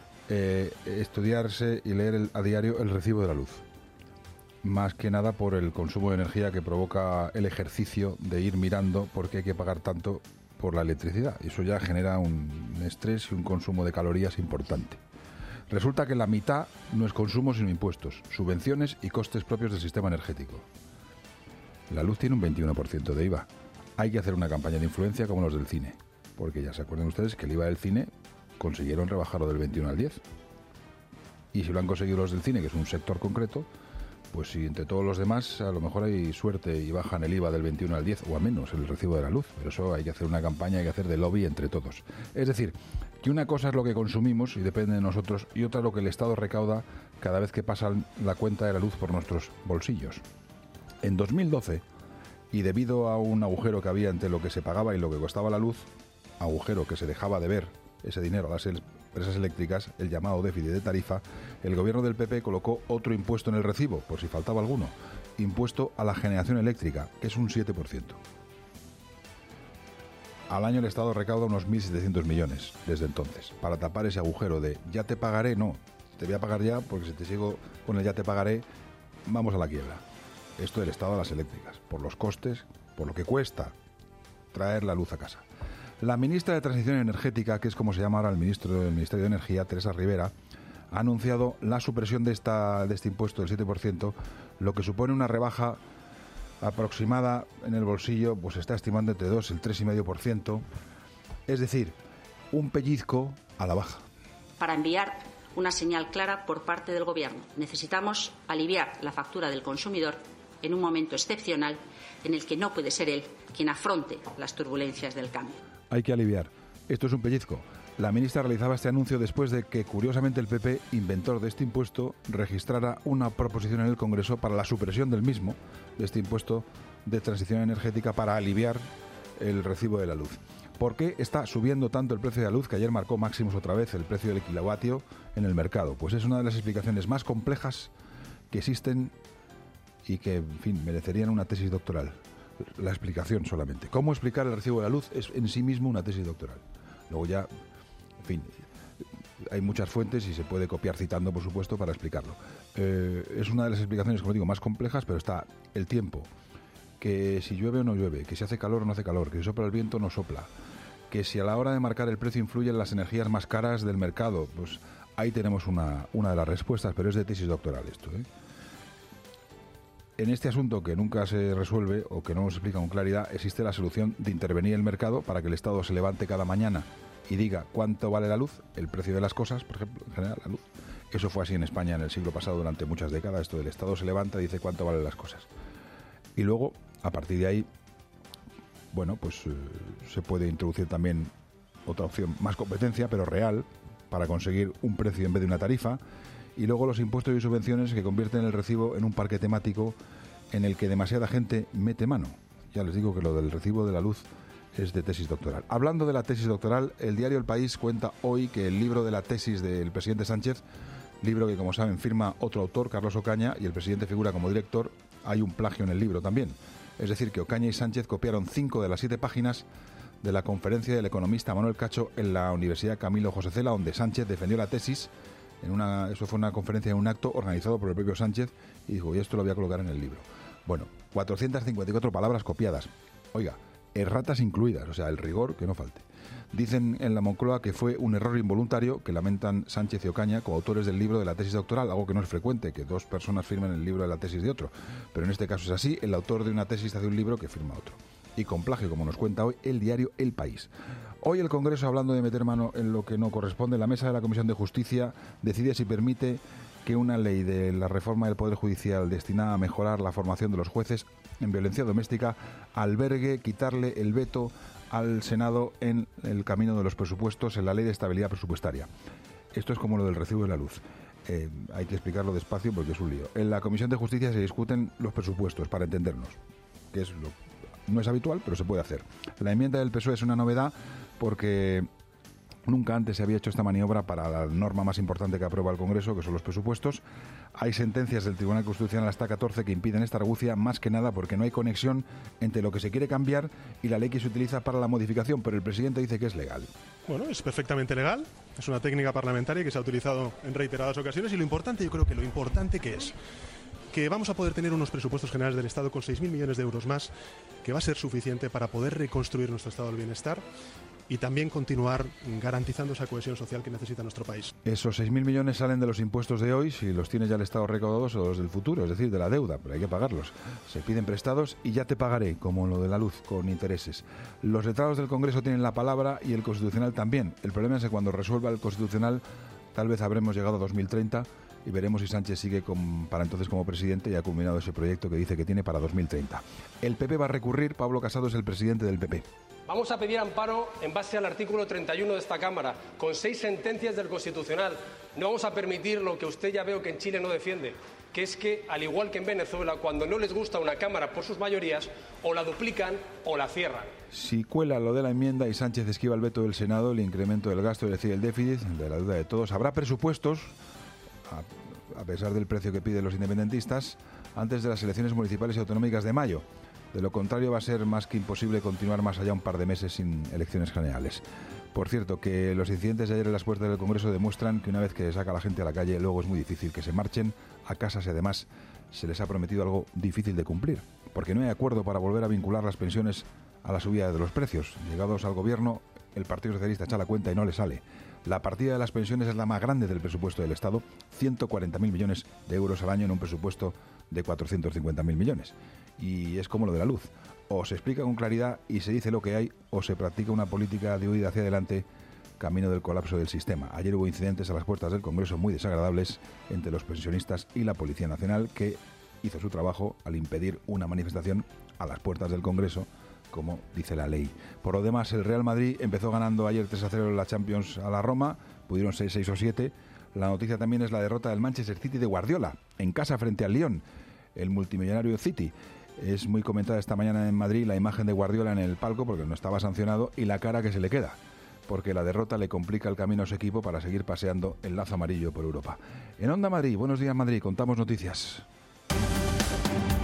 estudiarse y leer a diario el recibo de la luz. Más que nada por el consumo de energía que provoca el ejercicio de ir mirando por qué hay que pagar tanto por la electricidad. Eso ya genera un estrés y un consumo de calorías importante. Resulta que la mitad no es consumo sino impuestos, subvenciones y costes propios del sistema energético. La luz tiene un 21% de IVA. Hay que hacer una campaña de influencia como los del cine, porque ya se acuerdan ustedes que el IVA del cine consiguieron rebajarlo del 21 al 10. Y si lo han conseguido los del cine, que es un sector concreto, pues si entre todos los demás a lo mejor hay suerte y bajan el IVA del 21 al 10 o a menos el recibo de la luz, pero eso hay que hacer una campaña, hay que hacer de lobby entre todos. Es decir, que una cosa es lo que consumimos y depende de nosotros y otra lo que el Estado recauda cada vez que pasa la cuenta de la luz por nuestros bolsillos. En 2012, y debido a un agujero que había entre lo que se pagaba y lo que costaba la luz, agujero que se dejaba de ver ese dinero a las empresas eléctricas, el llamado déficit de tarifa, el gobierno del PP colocó otro impuesto en el recibo, por si faltaba alguno, impuesto a la generación eléctrica, que es un 7%. Al año el Estado recauda unos 1.700 millones desde entonces, para tapar ese agujero de ya te pagaré, no, te voy a pagar ya, porque si te sigo con el ya te pagaré, vamos a la quiebra. Esto del Estado a las eléctricas, por los costes, por lo que cuesta traer la luz a casa. La ministra de Transición Energética, que es como se llama ahora el ministro del Ministerio de Energía, Teresa Rivera, ha anunciado la supresión de este impuesto del 7%, lo que supone una rebaja aproximada en el bolsillo, pues se está estimando entre 2 y el 3,5%, es decir, un pellizco a la baja. Para enviar una señal clara por parte del Gobierno, necesitamos aliviar la factura del consumidor en un momento excepcional en el que no puede ser él quien afronte las turbulencias del cambio. Hay que aliviar. Esto es un pellizco. La ministra realizaba este anuncio después de que, curiosamente, el PP, inventor de este impuesto, registrara una proposición en el Congreso para la supresión del mismo, de este impuesto de transición energética, para aliviar el recibo de la luz. ¿Por qué está subiendo tanto el precio de la luz, que ayer marcó máximos otra vez el precio del kilovatio en el mercado? Pues es una de las explicaciones más complejas que existen y que, en fin, merecerían una tesis doctoral. la explicación solamente. ¿Cómo explicar el recibo de la luz? Es en sí mismo una tesis doctoral. Luego ya, en fin, hay muchas fuentes y se puede copiar citando, por supuesto, para explicarlo. Es una de las explicaciones, como digo, más complejas, pero está el tiempo, que si llueve o no llueve, que si hace calor o no hace calor, que si sopla el viento o no sopla, que si a la hora de marcar el precio influyen las energías más caras del mercado. Pues ahí tenemos una de las respuestas, pero es de tesis doctoral esto, ¿eh? En este asunto que nunca se resuelve o que no nos explica con claridad, existe la solución de intervenir el mercado para que el Estado se levante cada mañana y diga cuánto vale la luz, el precio de las cosas, por ejemplo, en general la luz. Eso fue así en España en el siglo pasado durante muchas décadas. Esto del Estado se levanta y dice cuánto valen las cosas. Y luego, a partir de ahí, bueno, pues se puede introducir también otra opción, más competencia, pero real, para conseguir un precio en vez de una tarifa. Y luego los impuestos y subvenciones que convierten el recibo en un parque temático en el que demasiada gente mete mano. Ya les digo que lo del recibo de la luz es de tesis doctoral. Hablando de la tesis doctoral, el diario El País cuenta hoy que el libro de la tesis del presidente Sánchez, libro que, como saben, firma otro autor, Carlos Ocaña, y el presidente figura como director, hay un plagio en el libro también. Es decir, que Ocaña y Sánchez copiaron 5 de las 7 páginas de la conferencia del economista Manuel Cacho en la Universidad Camilo José Cela, donde Sánchez defendió la tesis. Eso fue una conferencia en un acto organizado por el propio Sánchez y dijo, y esto lo voy a colocar en el libro. Bueno, 454 palabras copiadas. Oiga, erratas incluidas, o sea, el rigor que no falte. Dicen en la Moncloa que fue un error involuntario, que lamentan Sánchez y Ocaña, coautores del libro de la tesis doctoral, algo que no es frecuente, que 2 personas firmen el libro de la tesis de otro. Pero en este caso es así, el autor de una tesis hace un libro que firma otro. Y con plagio, como nos cuenta hoy el diario El País. Hoy el Congreso, hablando de meter mano en lo que no corresponde, la mesa de la Comisión de Justicia decide si permite que una ley de la reforma del Poder Judicial destinada a mejorar la formación de los jueces en violencia doméstica albergue, quitarle el veto al Senado en el camino de los presupuestos, en la Ley de Estabilidad Presupuestaria. Esto es como lo del recibo de la luz. Hay que explicarlo despacio porque es un lío. En la Comisión de Justicia se discuten los presupuestos, para entendernos, que es no es habitual, pero se puede hacer. La enmienda del PSOE es una novedad porque nunca antes se había hecho esta maniobra para la norma más importante que aprueba el Congreso, que son los presupuestos. Hay sentencias del Tribunal Constitucional hasta 14 que impiden esta argucia, más que nada porque no hay conexión entre lo que se quiere cambiar y la ley que se utiliza para la modificación, pero el presidente dice que es legal. Bueno, es perfectamente legal, es una técnica parlamentaria que se ha utilizado en reiteradas ocasiones y lo importante, yo creo que lo importante que es que vamos a poder tener unos presupuestos generales del Estado con 6.000 millones de euros más, que va a ser suficiente para poder reconstruir nuestro estado del bienestar y también continuar garantizando esa cohesión social que necesita nuestro país. Esos 6.000 millones salen de los impuestos de hoy, si los tiene ya el Estado recaudados, o los del futuro, es decir, de la deuda, pero hay que pagarlos. Se piden prestados y ya te pagaré, como lo de la luz, con intereses. Los letrados del Congreso tienen la palabra y el Constitucional también. El problema es que cuando resuelva el Constitucional, tal vez habremos llegado a 2030 y veremos si Sánchez sigue para entonces como presidente y ha culminado ese proyecto que dice que tiene para 2030. El PP va a recurrir, Pablo Casado es el presidente del PP. Vamos a pedir amparo en base al artículo 31 de esta Cámara, con 6 sentencias del Constitucional. No vamos a permitir lo que usted ya veo que en Chile no defiende, que es que, al igual que en Venezuela, cuando no les gusta una Cámara por sus mayorías, o la duplican o la cierran. Si cuela lo de la enmienda y Sánchez esquiva el veto del Senado, el incremento del gasto, es decir, el déficit, de la deuda de todos, habrá presupuestos, a pesar del precio que piden los independentistas, antes de las elecciones municipales y autonómicas de mayo. De lo contrario, va a ser más que imposible continuar más allá un par de meses sin elecciones generales. Por cierto, que los incidentes de ayer en las puertas del Congreso demuestran que una vez que se saca a la gente a la calle, luego es muy difícil que se marchen a casas y además se les ha prometido algo difícil de cumplir, porque no hay acuerdo para volver a vincular las pensiones a la subida de los precios. Llegados al gobierno, el Partido Socialista echa la cuenta y no le sale. La partida de las pensiones es la más grande del presupuesto del Estado, 140.000 millones de euros al año en un presupuesto de 450.000 millones. Y es como lo de la luz. O se explica con claridad y se dice lo que hay, o se practica una política de huida hacia adelante, camino del colapso del sistema. Ayer hubo incidentes a las puertas del Congreso muy desagradables entre los pensionistas y la Policía Nacional, que hizo su trabajo al impedir una manifestación a las puertas del Congreso, como dice la ley. Por lo demás, el Real Madrid empezó ganando ayer 3-0 en la Champions a la Roma, pudieron ser 6 o 7. La noticia también es la derrota del Manchester City de Guardiola, en casa frente al Lyon, el multimillonario City. Es muy comentada esta mañana en Madrid la imagen de Guardiola en el palco, porque no estaba sancionado, y la cara que se le queda, porque la derrota le complica el camino a su equipo para seguir paseando el lazo amarillo por Europa. En Onda Madrid, buenos días Madrid, contamos noticias.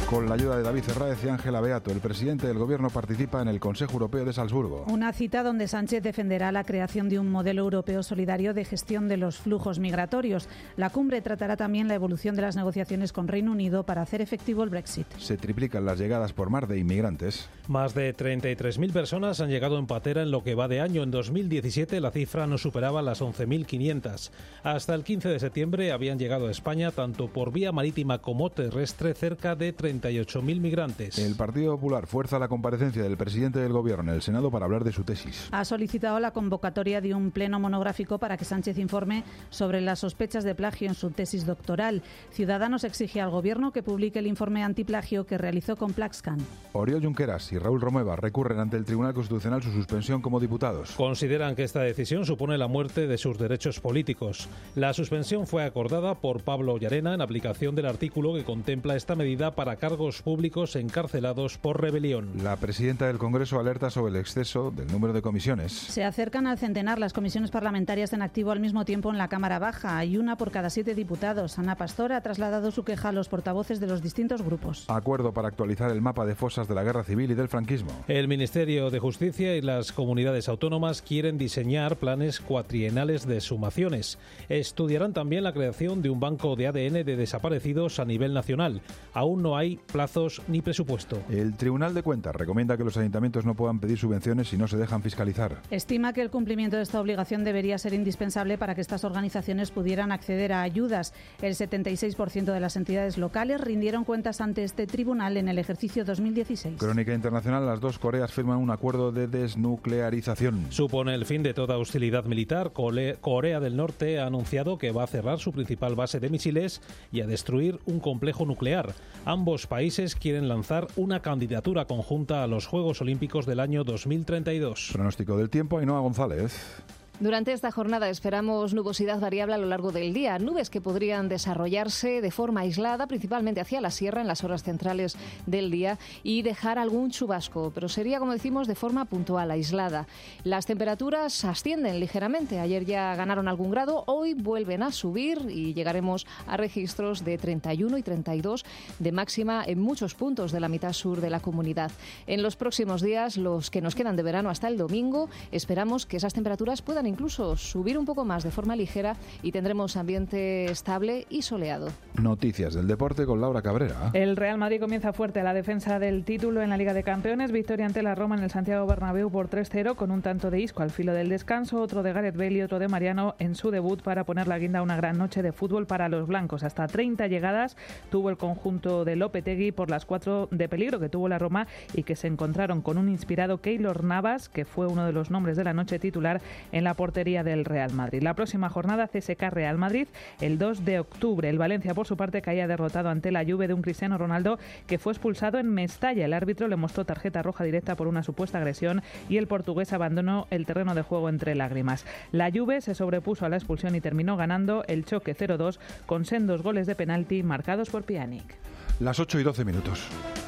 Con la ayuda de David Herráez y Ángela Beato, el presidente del Gobierno participa en el Consejo Europeo de Salzburgo. Una cita donde Sánchez defenderá la creación de un modelo europeo solidario de gestión de los flujos migratorios. La cumbre tratará también la evolución de las negociaciones con Reino Unido para hacer efectivo el Brexit. Se triplican las llegadas por mar de inmigrantes. Más de 33.000 personas han llegado en patera en lo que va de año. En 2017 la cifra no superaba las 11.500. Hasta el 15 de septiembre habían llegado a España, tanto por vía marítima como terrestre, cerca de 38.000 migrantes. El Partido Popular fuerza la comparecencia del presidente del Gobierno en el Senado para hablar de su tesis. Ha solicitado la convocatoria de un pleno monográfico para que Sánchez informe sobre las sospechas de plagio en su tesis doctoral. Ciudadanos exige al Gobierno que publique el informe antiplagio que realizó con Plaxcan. Oriol Junqueras y Raúl Romeva recurren ante el Tribunal Constitucional su suspensión como diputados. Consideran que esta decisión supone la muerte de sus derechos políticos. La suspensión fue acordada por Pablo Llarena en aplicación del artículo que contempla esta medida para cargos públicos encarcelados por rebelión. La presidenta del Congreso alerta sobre el exceso del número de comisiones. Se acercan al centenar las comisiones parlamentarias en activo al mismo tiempo en la Cámara Baja. Hay una por cada 7 diputados. Ana Pastor ha trasladado su queja a los portavoces de los distintos grupos. Acuerdo para actualizar el mapa de fosas de la Guerra Civil y del franquismo. El Ministerio de Justicia y las comunidades autónomas quieren diseñar planes cuatrienales de sumaciones. Estudiarán también la creación de un banco de ADN de desaparecidos a nivel nacional. Aún no hay plazos ni presupuesto. El Tribunal de Cuentas recomienda que los ayuntamientos no puedan pedir subvenciones si no se dejan fiscalizar. Estima que el cumplimiento de esta obligación debería ser indispensable para que estas organizaciones pudieran acceder a ayudas. El 76% de las entidades locales rindieron cuentas ante este tribunal en el ejercicio 2016. Crónica internacional: las dos Coreas firman un acuerdo de desnuclearización. Supone el fin de toda hostilidad militar. Corea del Norte ha anunciado que va a cerrar su principal base de misiles y a destruir un complejo nuclear. Ambos países quieren lanzar una candidatura conjunta a los Juegos Olímpicos del año 2032. Pronóstico del tiempo, Ainhoa González. Durante esta jornada esperamos nubosidad variable a lo largo del día, nubes que podrían desarrollarse de forma aislada, principalmente hacia la sierra en las horas centrales del día y dejar algún chubasco, pero sería, como decimos, de forma puntual, aislada. Las temperaturas ascienden ligeramente, ayer ya ganaron algún grado, hoy vuelven a subir y llegaremos a registros de 31 y 32 de máxima en muchos puntos de la mitad sur de la comunidad. En los próximos días, los que nos quedan de verano hasta el domingo, esperamos que esas temperaturas puedan incluso subir un poco más de forma ligera y tendremos ambiente estable y soleado. Noticias del deporte con Laura Cabrera. El Real Madrid comienza fuerte a la defensa del título en la Liga de Campeones. Victoria ante la Roma en el Santiago Bernabéu por 3-0 con un tanto de Isco al filo del descanso, otro de Gareth Bale y otro de Mariano en su debut para poner la guinda a una gran noche de fútbol para los blancos. Hasta 30 llegadas tuvo el conjunto de Lopetegui por las 4 de peligro que tuvo la Roma y que se encontraron con un inspirado Keylor Navas, que fue uno de los nombres de la noche titular en la portería del Real Madrid. La próxima jornada CSKA Real Madrid el 2 de octubre. El Valencia, por su parte, caía derrotado ante la Juve de un Cristiano Ronaldo que fue expulsado en Mestalla. El árbitro le mostró tarjeta roja directa por una supuesta agresión y el portugués abandonó el terreno de juego entre lágrimas. La Juve se sobrepuso a la expulsión y terminó ganando el choque 0-2 con sendos goles de penalti marcados por Pjanic. Las 8:12 minutos.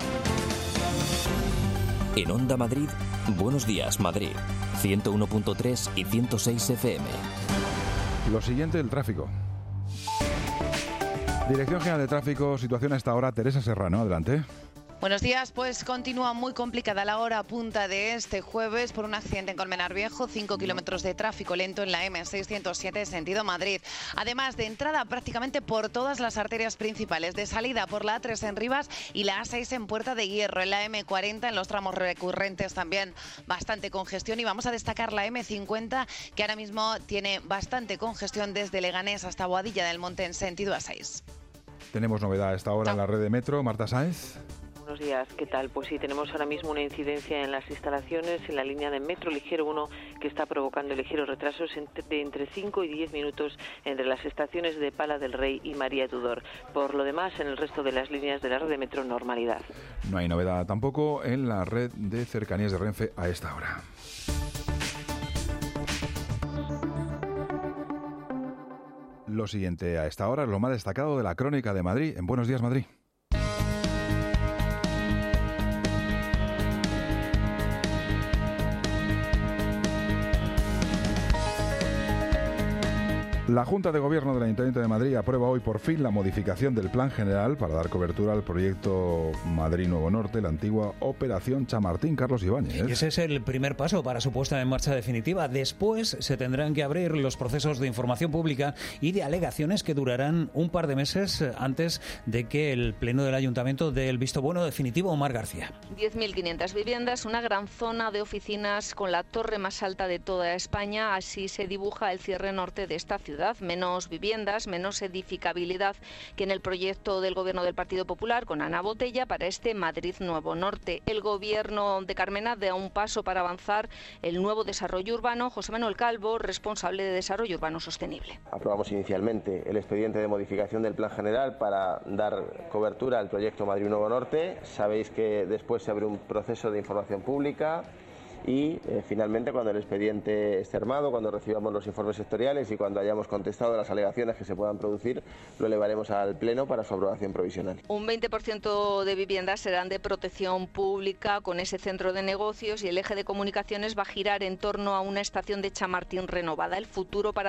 En Onda Madrid, Buenos Días Madrid, 101.3 y 106 FM. Lo siguiente, el tráfico. Dirección General de Tráfico, situación a esta hora. Teresa Serrano, adelante. Buenos días, pues continúa muy complicada la hora punta de este jueves por un accidente en Colmenar Viejo, 5 kilómetros de tráfico lento en la M607 sentido Madrid. Además de entrada prácticamente por todas las arterias principales, de salida por la A3 en Rivas y la A6 en Puerta de Hierro, en la M40 en los tramos recurrentes también bastante congestión y vamos a destacar la M50 que ahora mismo tiene bastante congestión desde Leganés hasta Boadilla del Monte en sentido A6. Tenemos novedad a esta hora en la red de metro. Marta Sáenz. Buenos días, ¿qué tal? Pues sí, tenemos ahora mismo una incidencia en las instalaciones en la línea de Metro Ligero 1 que está provocando ligeros retrasos de entre 5 y 10 minutos entre las estaciones de Pala del Rey y María Tudor. Por lo demás, en el resto de las líneas de la red de Metro, normalidad. No hay novedad tampoco en la red de cercanías de Renfe a esta hora. Lo siguiente a esta hora es lo más destacado de la Crónica de Madrid en Buenos Días Madrid. La Junta de Gobierno del Ayuntamiento de Madrid aprueba hoy por fin la modificación del Plan General para dar cobertura al proyecto Madrid Nuevo Norte, la antigua Operación Chamartín. Carlos Ibáñez. Y ese es el primer paso para su puesta en marcha definitiva. Después se tendrán que abrir los procesos de información pública y de alegaciones que durarán un par de meses antes de que el Pleno del Ayuntamiento dé el visto bueno definitivo. Omar García. 10.500 viviendas, una gran zona de oficinas con la torre más alta de toda España. Así se dibuja el cierre norte de esta ciudad. Menos viviendas, menos edificabilidad que en el proyecto del Gobierno del Partido Popular con Ana Botella para este Madrid Nuevo Norte. El Gobierno de Carmena da un paso para avanzar el nuevo desarrollo urbano. José Manuel Calvo, responsable de Desarrollo Urbano Sostenible. Aprobamos inicialmente el expediente de modificación del Plan General para dar cobertura al proyecto Madrid Nuevo Norte. Sabéis que después se abre un proceso de información pública y finalmente, cuando el expediente esté armado, cuando recibamos los informes sectoriales y cuando hayamos contestado las alegaciones que se puedan producir, lo elevaremos al Pleno para su aprobación provisional. Un 20% de viviendas serán de protección pública con ese centro de negocios y el eje de comunicaciones va a girar en torno a una estación de Chamartín renovada. El futuro para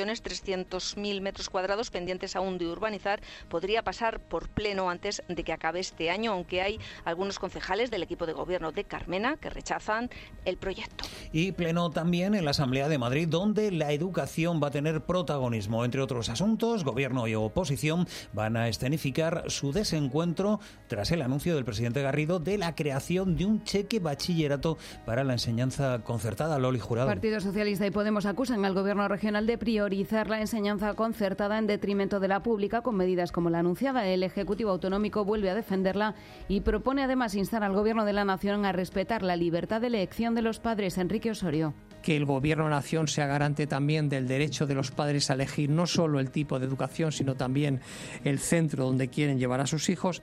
2.300.000 metros cuadrados pendientes aún de urbanizar podría pasar por pleno antes de que acabe este año, aunque hay algunos concejales del equipo de gobierno de Carmena que rechazan el proyecto. Y pleno también en la Asamblea de Madrid, donde la educación va a tener protagonismo. Entre otros asuntos, gobierno y oposición van a escenificar su desencuentro tras el anuncio del presidente Garrido de la creación de un cheque bachillerato para la enseñanza concertada. Loli Jurado. Partido Socialista y Podemos acusan al gobierno regional de priorizar la enseñanza concertada en detrimento de la pública con medidas como la anunciada. El Ejecutivo Autonómico vuelve a defenderla y propone además instar al gobierno de la nación a respetar la libertad de elección de los padres. Enrique Osorio. Que el Gobierno-Nación sea garante también del derecho de los padres a elegir no solo el tipo de educación, sino también el centro donde quieren llevar a sus hijos.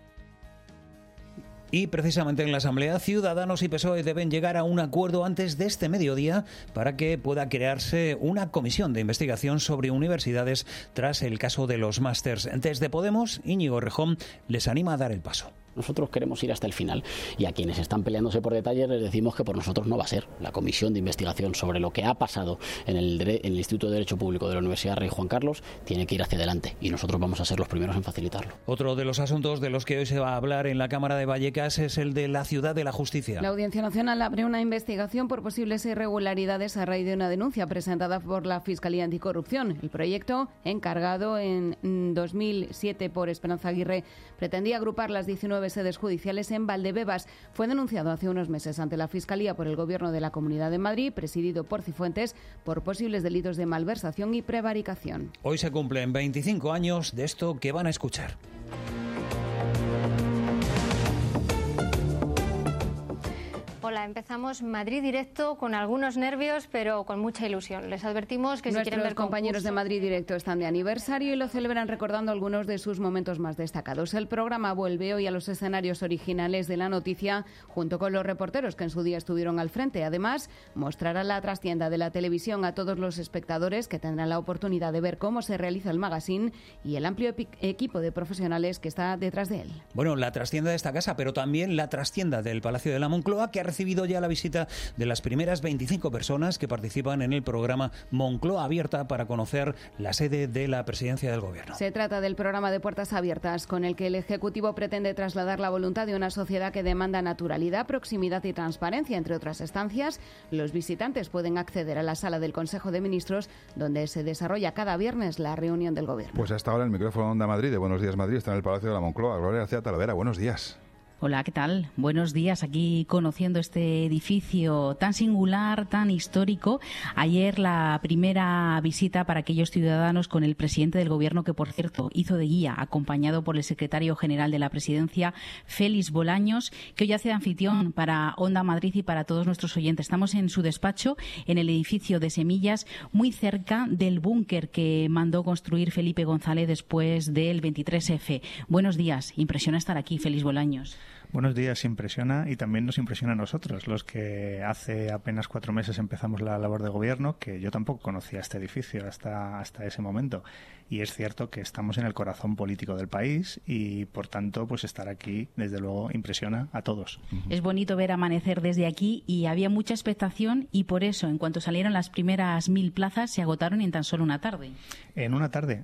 Y precisamente en la Asamblea, Ciudadanos y PSOE deben llegar a un acuerdo antes de este mediodía para que pueda crearse una comisión de investigación sobre universidades tras el caso de los másters. Desde Podemos, Íñigo Errejón les anima a dar el paso. Nosotros queremos ir hasta el final y a quienes están peleándose por detalles les decimos que por nosotros no va a ser. La comisión de investigación sobre lo que ha pasado en el Instituto de Derecho Público de la Universidad Rey Juan Carlos tiene que ir hacia adelante y nosotros vamos a ser los primeros en facilitarlo. Otro de los asuntos de los que hoy se va a hablar en la Cámara de Vallecas es el de la Ciudad de la Justicia. La Audiencia Nacional abre una investigación por posibles irregularidades a raíz de una denuncia presentada por la Fiscalía Anticorrupción. El proyecto, encargado en 2007 por Esperanza Aguirre, pretendía agrupar las 19 sedes judiciales en Valdebebas. Fue denunciado hace unos meses ante la Fiscalía por el Gobierno de la Comunidad de Madrid, presidido por Cifuentes, por posibles delitos de malversación y prevaricación. Hoy se cumplen 25 años de esto que van a escuchar. Hola, empezamos Madrid Directo con algunos nervios, pero con mucha ilusión. Les advertimos que si quieren ver Nuestros compañeros de Madrid Directo están de aniversario y lo celebran recordando algunos de sus momentos más destacados. El programa vuelve hoy a los escenarios originales de la noticia, junto con los reporteros que en su día estuvieron al frente. Además, mostrará la trastienda de la televisión a todos los espectadores que tendrán la oportunidad de ver cómo se realiza el magazine y el amplio equipo de profesionales que está detrás de él. Bueno, la trastienda de esta casa, pero también la trastienda del Palacio de la Moncloa, que ha recibido ya la visita de las primeras 25 personas que participan en el programa Moncloa Abierta para conocer la sede de la presidencia del Gobierno. Se trata del programa de puertas abiertas con el que el Ejecutivo pretende trasladar la voluntad de una sociedad que demanda naturalidad, proximidad y transparencia. Entre otras estancias, los visitantes pueden acceder a la sala del Consejo de Ministros, donde se desarrolla cada viernes la reunión del Gobierno. Pues hasta ahora el micrófono de Onda Madrid de Buenos Días Madrid está en el Palacio de la Moncloa. Gloria García Talavera, buenos días. Hola, ¿qué tal? Buenos días, aquí conociendo este edificio tan singular, tan histórico. Ayer la primera visita para aquellos ciudadanos con el presidente del Gobierno, que por cierto hizo de guía, acompañado por el secretario general de la Presidencia, Félix Bolaños, que hoy hace de anfitrión para Onda Madrid y para todos nuestros oyentes. Estamos en su despacho, en el edificio de Semillas, muy cerca del búnker que mandó construir Felipe González después del 23F. Buenos días, impresiona estar aquí, Félix Bolaños. Buenos días, impresiona y también nos impresiona a nosotros, los que hace apenas 4 meses empezamos la labor de gobierno, que yo tampoco conocía este edificio hasta ese momento. Y es cierto que estamos en el corazón político del país y, por tanto, pues estar aquí, desde luego, impresiona a todos. Es bonito ver amanecer desde aquí y había mucha expectación y por eso, en cuanto salieron las primeras 1000 plazas, se agotaron en tan solo una tarde. En una tarde.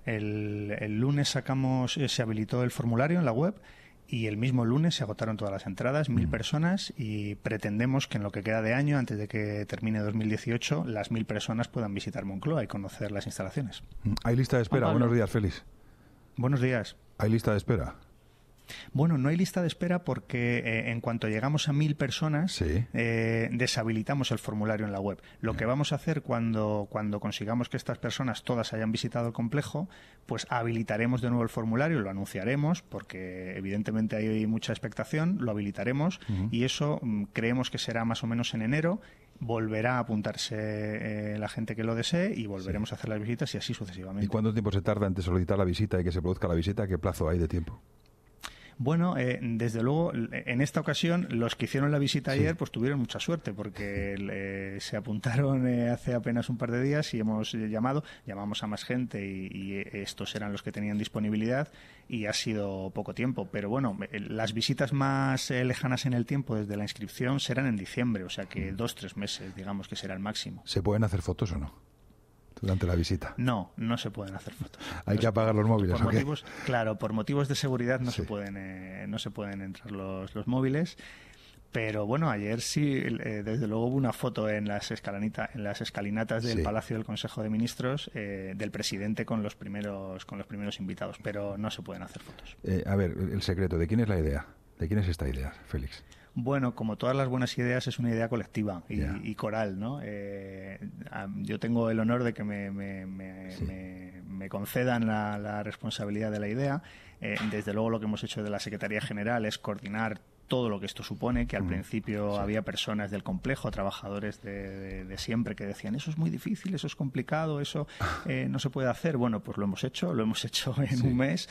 El lunes se habilitó el formulario en la web. Y el mismo lunes se agotaron todas las entradas, 1000 personas, y pretendemos que en lo que queda de año, antes de que termine 2018, las 1000 personas puedan visitar Moncloa y conocer las instalaciones. Hay lista de espera. Buenos días, Félix. Buenos días. ¿Hay lista de espera? Bueno, no hay lista de espera porque en cuanto llegamos a 1000 personas, deshabilitamos el formulario en la web. Lo que vamos a hacer cuando consigamos que estas personas todas hayan visitado el complejo, pues habilitaremos de nuevo el formulario, lo anunciaremos, porque evidentemente hay mucha expectación, lo habilitaremos y eso creemos que será más o menos en enero. Volverá a apuntarse la gente que lo desee y volveremos a hacer las visitas y así sucesivamente. ¿Y cuánto tiempo se tarda entre solicitar la visita y que se produzca la visita? ¿Qué plazo hay de tiempo? Bueno, desde luego, en esta ocasión, los que hicieron la visita ayer, pues tuvieron mucha suerte, porque se apuntaron hace apenas un par de días y llamamos a más gente y estos eran los que tenían disponibilidad y ha sido poco tiempo. Pero bueno, las visitas más lejanas en el tiempo desde la inscripción serán en diciembre, o sea que 2-3 meses, digamos que será el máximo. ¿Se pueden hacer fotos o no durante la visita? No se pueden hacer fotos. Hay que apagar los móviles. Por motivos de seguridad no se pueden entrar los móviles. Pero bueno, ayer sí, desde luego hubo una foto en las escalinatas del Palacio del Consejo de Ministros del presidente con los primeros invitados, pero no se pueden hacer fotos. A ver, el secreto, ¿de quién es la idea? ¿De quién es esta idea, Félix? Bueno, como todas las buenas ideas, es una idea colectiva y coral, ¿no? Yo tengo el honor de que me concedan la responsabilidad de la idea. Desde luego, lo que hemos hecho de la Secretaría General es coordinar todo lo que esto supone, que al principio había personas del complejo, trabajadores de siempre, que decían eso es muy difícil, eso es complicado, eso no se puede hacer. Bueno, pues lo hemos hecho en un mes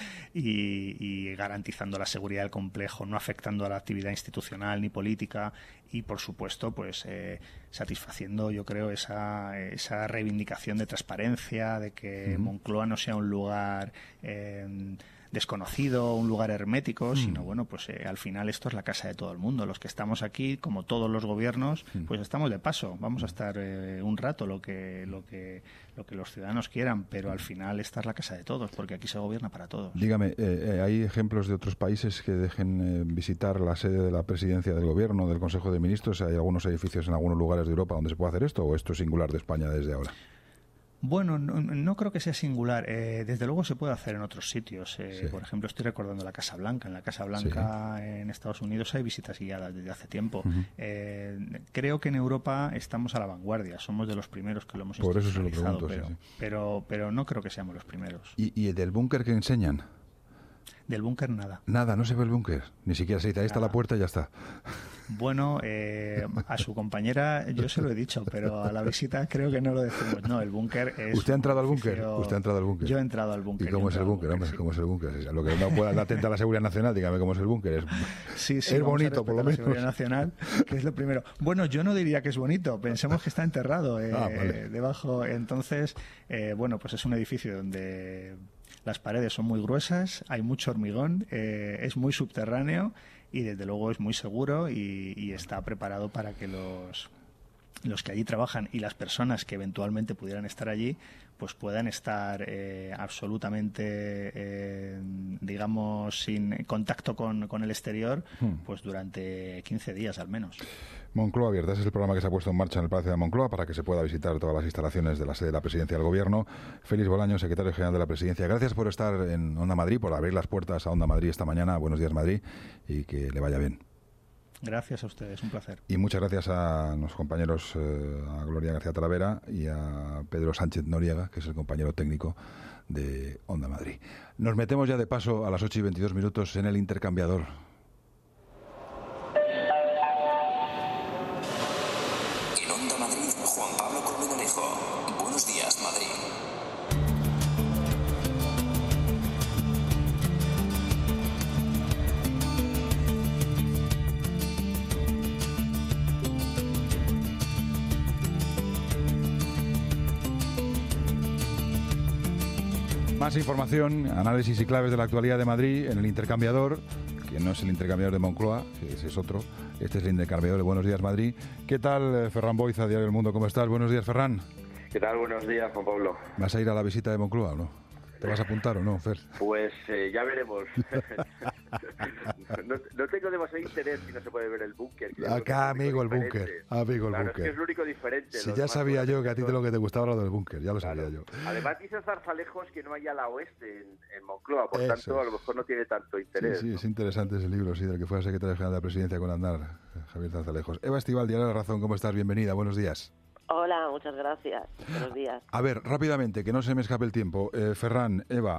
y garantizando la seguridad del complejo, no afectando a la actividad institucional ni política y, por supuesto, pues satisfaciendo, yo creo, esa reivindicación de transparencia, de que Moncloa no sea un lugar desconocido, un lugar hermético, sino bueno, pues al final esto es la casa de todo el mundo. Los que estamos aquí, como todos los gobiernos, pues estamos de paso. Vamos a estar un rato lo que los ciudadanos quieran, pero al final esta es la casa de todos, porque aquí se gobierna para todos. Dígame, ¿hay ejemplos de otros países que dejen visitar la sede de la presidencia del gobierno, del Consejo de Ministros? ¿Hay algunos edificios en algunos lugares de Europa donde se puede hacer esto o esto es singular de España desde ahora? Bueno, no creo que sea singular. Desde luego se puede hacer en otros sitios. Por ejemplo, estoy recordando la Casa Blanca. En la Casa Blanca en Estados Unidos hay visitas guiadas desde hace tiempo. Creo que en Europa estamos a la vanguardia. Somos de los primeros que lo hemos institucionalizado. Por eso se lo pregunto, pero no creo que seamos los primeros. ¿Y del búnker que enseñan? Del búnker nada. Nada, no se ve el búnker. Ni siquiera se dice, ahí está la puerta y ya está. Bueno, a su compañera yo se lo he dicho, pero a la visita creo que no lo decimos. No, el búnker es... ¿Usted ha entrado al búnker? Yo he entrado al búnker. ¿Y cómo es el búnker? Hombre, ¿cómo es el búnker? Lo que no pueda atentar a la seguridad nacional, dígame cómo es el búnker. Es bonito, por lo menos. La seguridad nacional, que es lo primero. Bueno, yo no diría que es bonito. Pensemos que está enterrado debajo. Entonces, bueno, pues es un edificio donde las paredes son muy gruesas, hay mucho hormigón, es muy subterráneo y desde luego es muy seguro y está preparado para que los que allí trabajan y las personas que eventualmente pudieran estar allí pues puedan estar absolutamente digamos sin contacto con el exterior pues durante 15 días al menos. Moncloa Abierta, ese es el programa que se ha puesto en marcha en el Palacio de Moncloa para que se pueda visitar todas las instalaciones de la sede de la Presidencia del Gobierno. Félix Bolaños, secretario general de la Presidencia, gracias por estar en Onda Madrid, por abrir las puertas a Onda Madrid esta mañana. Buenos días, Madrid, y que le vaya bien. Gracias a ustedes, un placer. Y muchas gracias a los compañeros, a Gloria García Talavera y a Pedro Sánchez Noriega, que es el compañero técnico de Onda Madrid. Nos metemos ya de paso a las 8:22 en el intercambiador. En Onda Madrid, Juan Pablo Colmenarejo. Buenos días, Madrid. Más información, análisis y claves de la actualidad de Madrid en el intercambiador, que no es el intercambiador de Moncloa, que ese es otro. Este es el intercambiador de Buenos Días Madrid. ¿Qué tal, Ferran Boiza, Diario del Mundo? ¿Cómo estás? Buenos días, Ferran. ¿Qué tal? Buenos días, Juan Pablo. ¿Vas a ir a la visita de Moncloa o no? ¿Te vas a apuntar o no, Fer? Pues ya veremos. no tengo demasiado interés si no se puede ver el búnker. Acá, amigo, el búnker. Amigo, el claro, búnker. Es que es lo único diferente. Si ya sabía yo que a ti de lo que te gustaba lo del búnker, ya lo sabía yo. Además, dice Zarzalejos que no hay ala oeste en Moncloa, por tanto, a lo mejor no tiene tanto interés. Sí, es interesante ese libro, sí, del que fue secretario general de la presidencia con Aznar, Javier Zarzalejos. Eva Estival, Diario de la Razón, ¿cómo estás? Bienvenida, buenos días. Hola, muchas gracias. Buenos días. A ver, rápidamente, que no se me escape el tiempo. Ferran, Eva,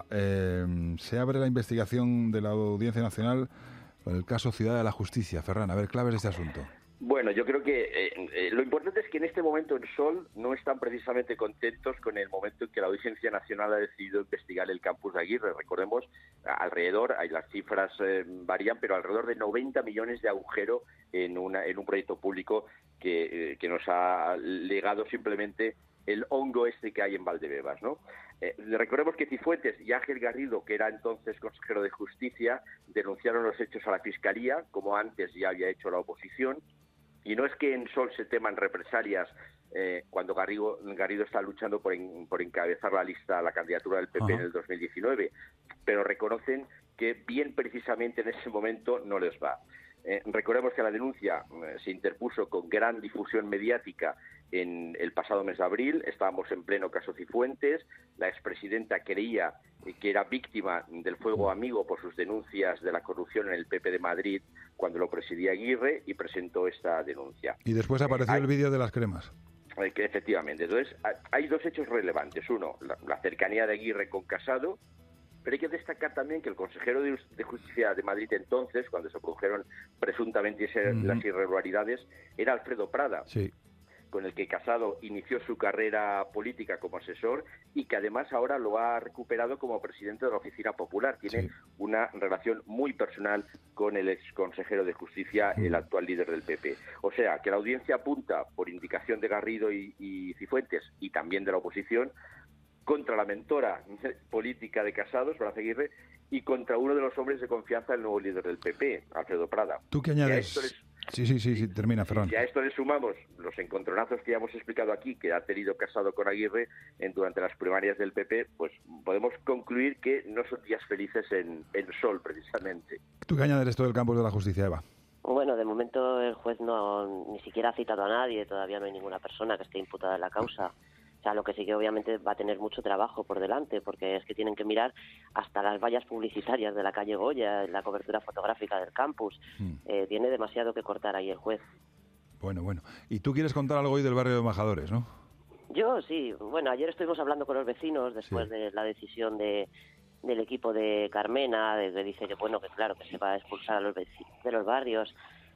se abre la investigación de la Audiencia Nacional con el caso Ciudad de la Justicia. Ferran, a ver, claves de este asunto. Bueno, yo creo que lo importante es que en este momento en Sol no están precisamente contentos con el momento en que la Audiencia Nacional ha decidido investigar el campus de Aguirre. Recordemos, alrededor, las cifras varían, pero alrededor de 90 millones de agujero en un proyecto público que nos ha legado simplemente el hongo este que hay en Valdebebas, ¿no? Recordemos que Cifuentes y Ángel Garrido, que era entonces consejero de Justicia, denunciaron los hechos a la Fiscalía, como antes ya había hecho la oposición. Y no es que en Sol se teman represalias cuando Garrido está luchando por encabezar la candidatura del PP en el 2019, pero reconocen que bien precisamente en ese momento no les va. Recordemos que la denuncia se interpuso con gran difusión mediática en el pasado mes de abril. Estábamos en pleno caso Cifuentes. La expresidenta creía que era víctima del fuego amigo por sus denuncias de la corrupción en el PP de Madrid cuando lo presidía Aguirre y presentó esta denuncia. Y después apareció el vídeo de las cremas. Efectivamente. Entonces, hay dos hechos relevantes. Uno, la cercanía de Aguirre con Casado. Pero hay que destacar también que el consejero de Justicia de Madrid entonces, cuando se produjeron presuntamente las irregularidades, era Alfredo Prada, con el que Casado inició su carrera política como asesor y que además ahora lo ha recuperado como presidente de la Oficina Popular. Tiene una relación muy personal con el ex consejero de Justicia, el actual líder del PP. O sea, que la audiencia apunta, por indicación de Garrido y Cifuentes, y también de la oposición, contra la mentora política de Casado, Esperanza Aguirre, y contra uno de los hombres de confianza del nuevo líder del PP, Alfredo Prada. ¿Tú qué añades? Sí, termina, Ferran. Si a esto le sumamos los encontronazos que ya hemos explicado aquí, que ha tenido Casado con Aguirre durante las primarias del PP, pues podemos concluir que no son días felices en Sol, precisamente. ¿Tú qué añades esto del campus de la justicia, Eva? Bueno, de momento el juez ni siquiera ha citado a nadie, todavía no hay ninguna persona que esté imputada en la causa. O sea, lo que sí que obviamente va a tener mucho trabajo por delante, porque es que tienen que mirar hasta las vallas publicitarias de la calle Goya, la cobertura fotográfica del campus. Tiene demasiado que cortar ahí el juez. Bueno. Y tú quieres contar algo hoy del barrio de Embajadores, ¿no? Yo sí. Bueno, ayer estuvimos hablando con los vecinos después de la decisión del equipo de Carmena, que dice que bueno, que claro, que se va a expulsar a los vecinos de los barrios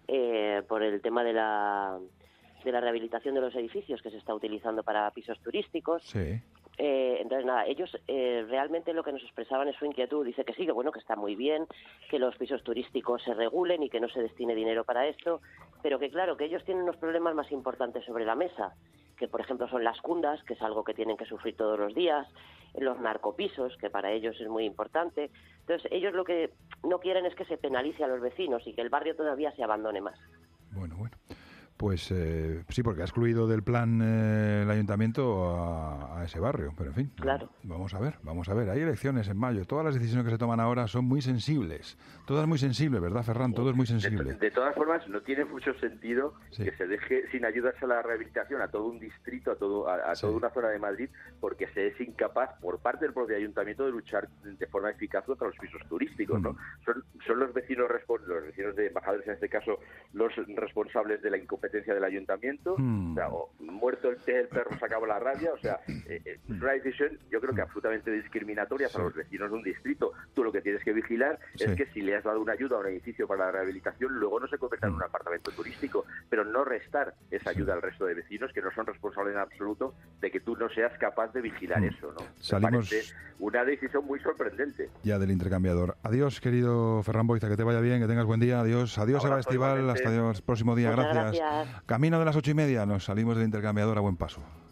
por el tema de la rehabilitación de los edificios que se está utilizando para pisos turísticos. Entonces, nada, ellos realmente lo que nos expresaban es su inquietud. Dice que sí, que bueno, que está muy bien, que los pisos turísticos se regulen y que no se destine dinero para esto, pero que claro, que ellos tienen unos problemas más importantes sobre la mesa, que por ejemplo son las cundas, que es algo que tienen que sufrir todos los días, los narcopisos, que para ellos es muy importante. Entonces, ellos lo que no quieren es que se penalice a los vecinos y que el barrio todavía se abandone más. Bueno. Pues sí, porque ha excluido del plan el ayuntamiento a ese barrio, pero en fin, claro. Vamos a ver, hay elecciones en mayo, todas las decisiones que se toman ahora son muy sensibles, todas muy sensibles, ¿verdad, Ferran? Todo es muy sensible. De todas formas, no tiene mucho sentido que se deje sin ayudas a la rehabilitación a todo un distrito, a toda una zona de Madrid, porque se es incapaz por parte del propio ayuntamiento de luchar de forma eficaz contra los pisos turísticos, ¿no? Son los vecinos de Embajadores, en este caso, los responsables de la incompetencia del ayuntamiento. O sea, muerto el perro se acaba la rabia. O sea, es una decisión, yo creo que absolutamente discriminatoria para los vecinos de un distrito. Tú lo que tienes que vigilar es que si le has dado una ayuda a un edificio para la rehabilitación, luego no se convierta en un apartamento turístico, pero no restar esa ayuda al resto de vecinos que no son responsables en absoluto de que tú no seas capaz de vigilar eso, ¿no? Salimos... Me parece una decisión muy sorprendente. Ya del intercambiador. Adiós, querido Ferran Boiza, que te vaya bien, que tengas buen día. Adiós, Eva Estival, hasta el próximo día. Gracias. Camino de las 8:30, nos salimos del intercambiador a buen paso.